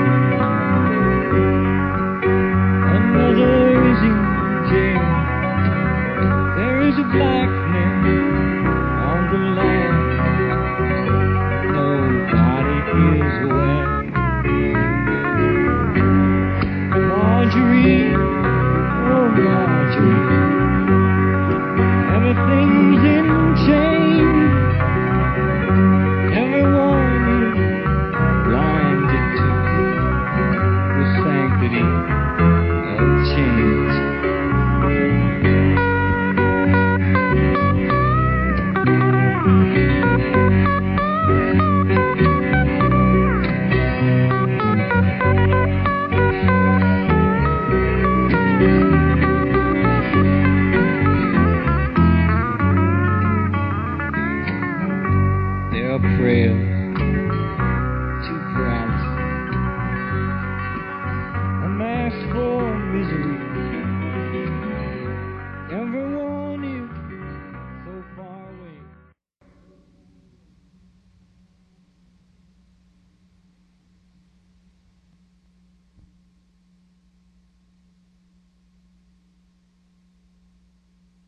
Another is in jail. There is a black man on the land. Nobody is aware. Marjorie, oh Marjorie.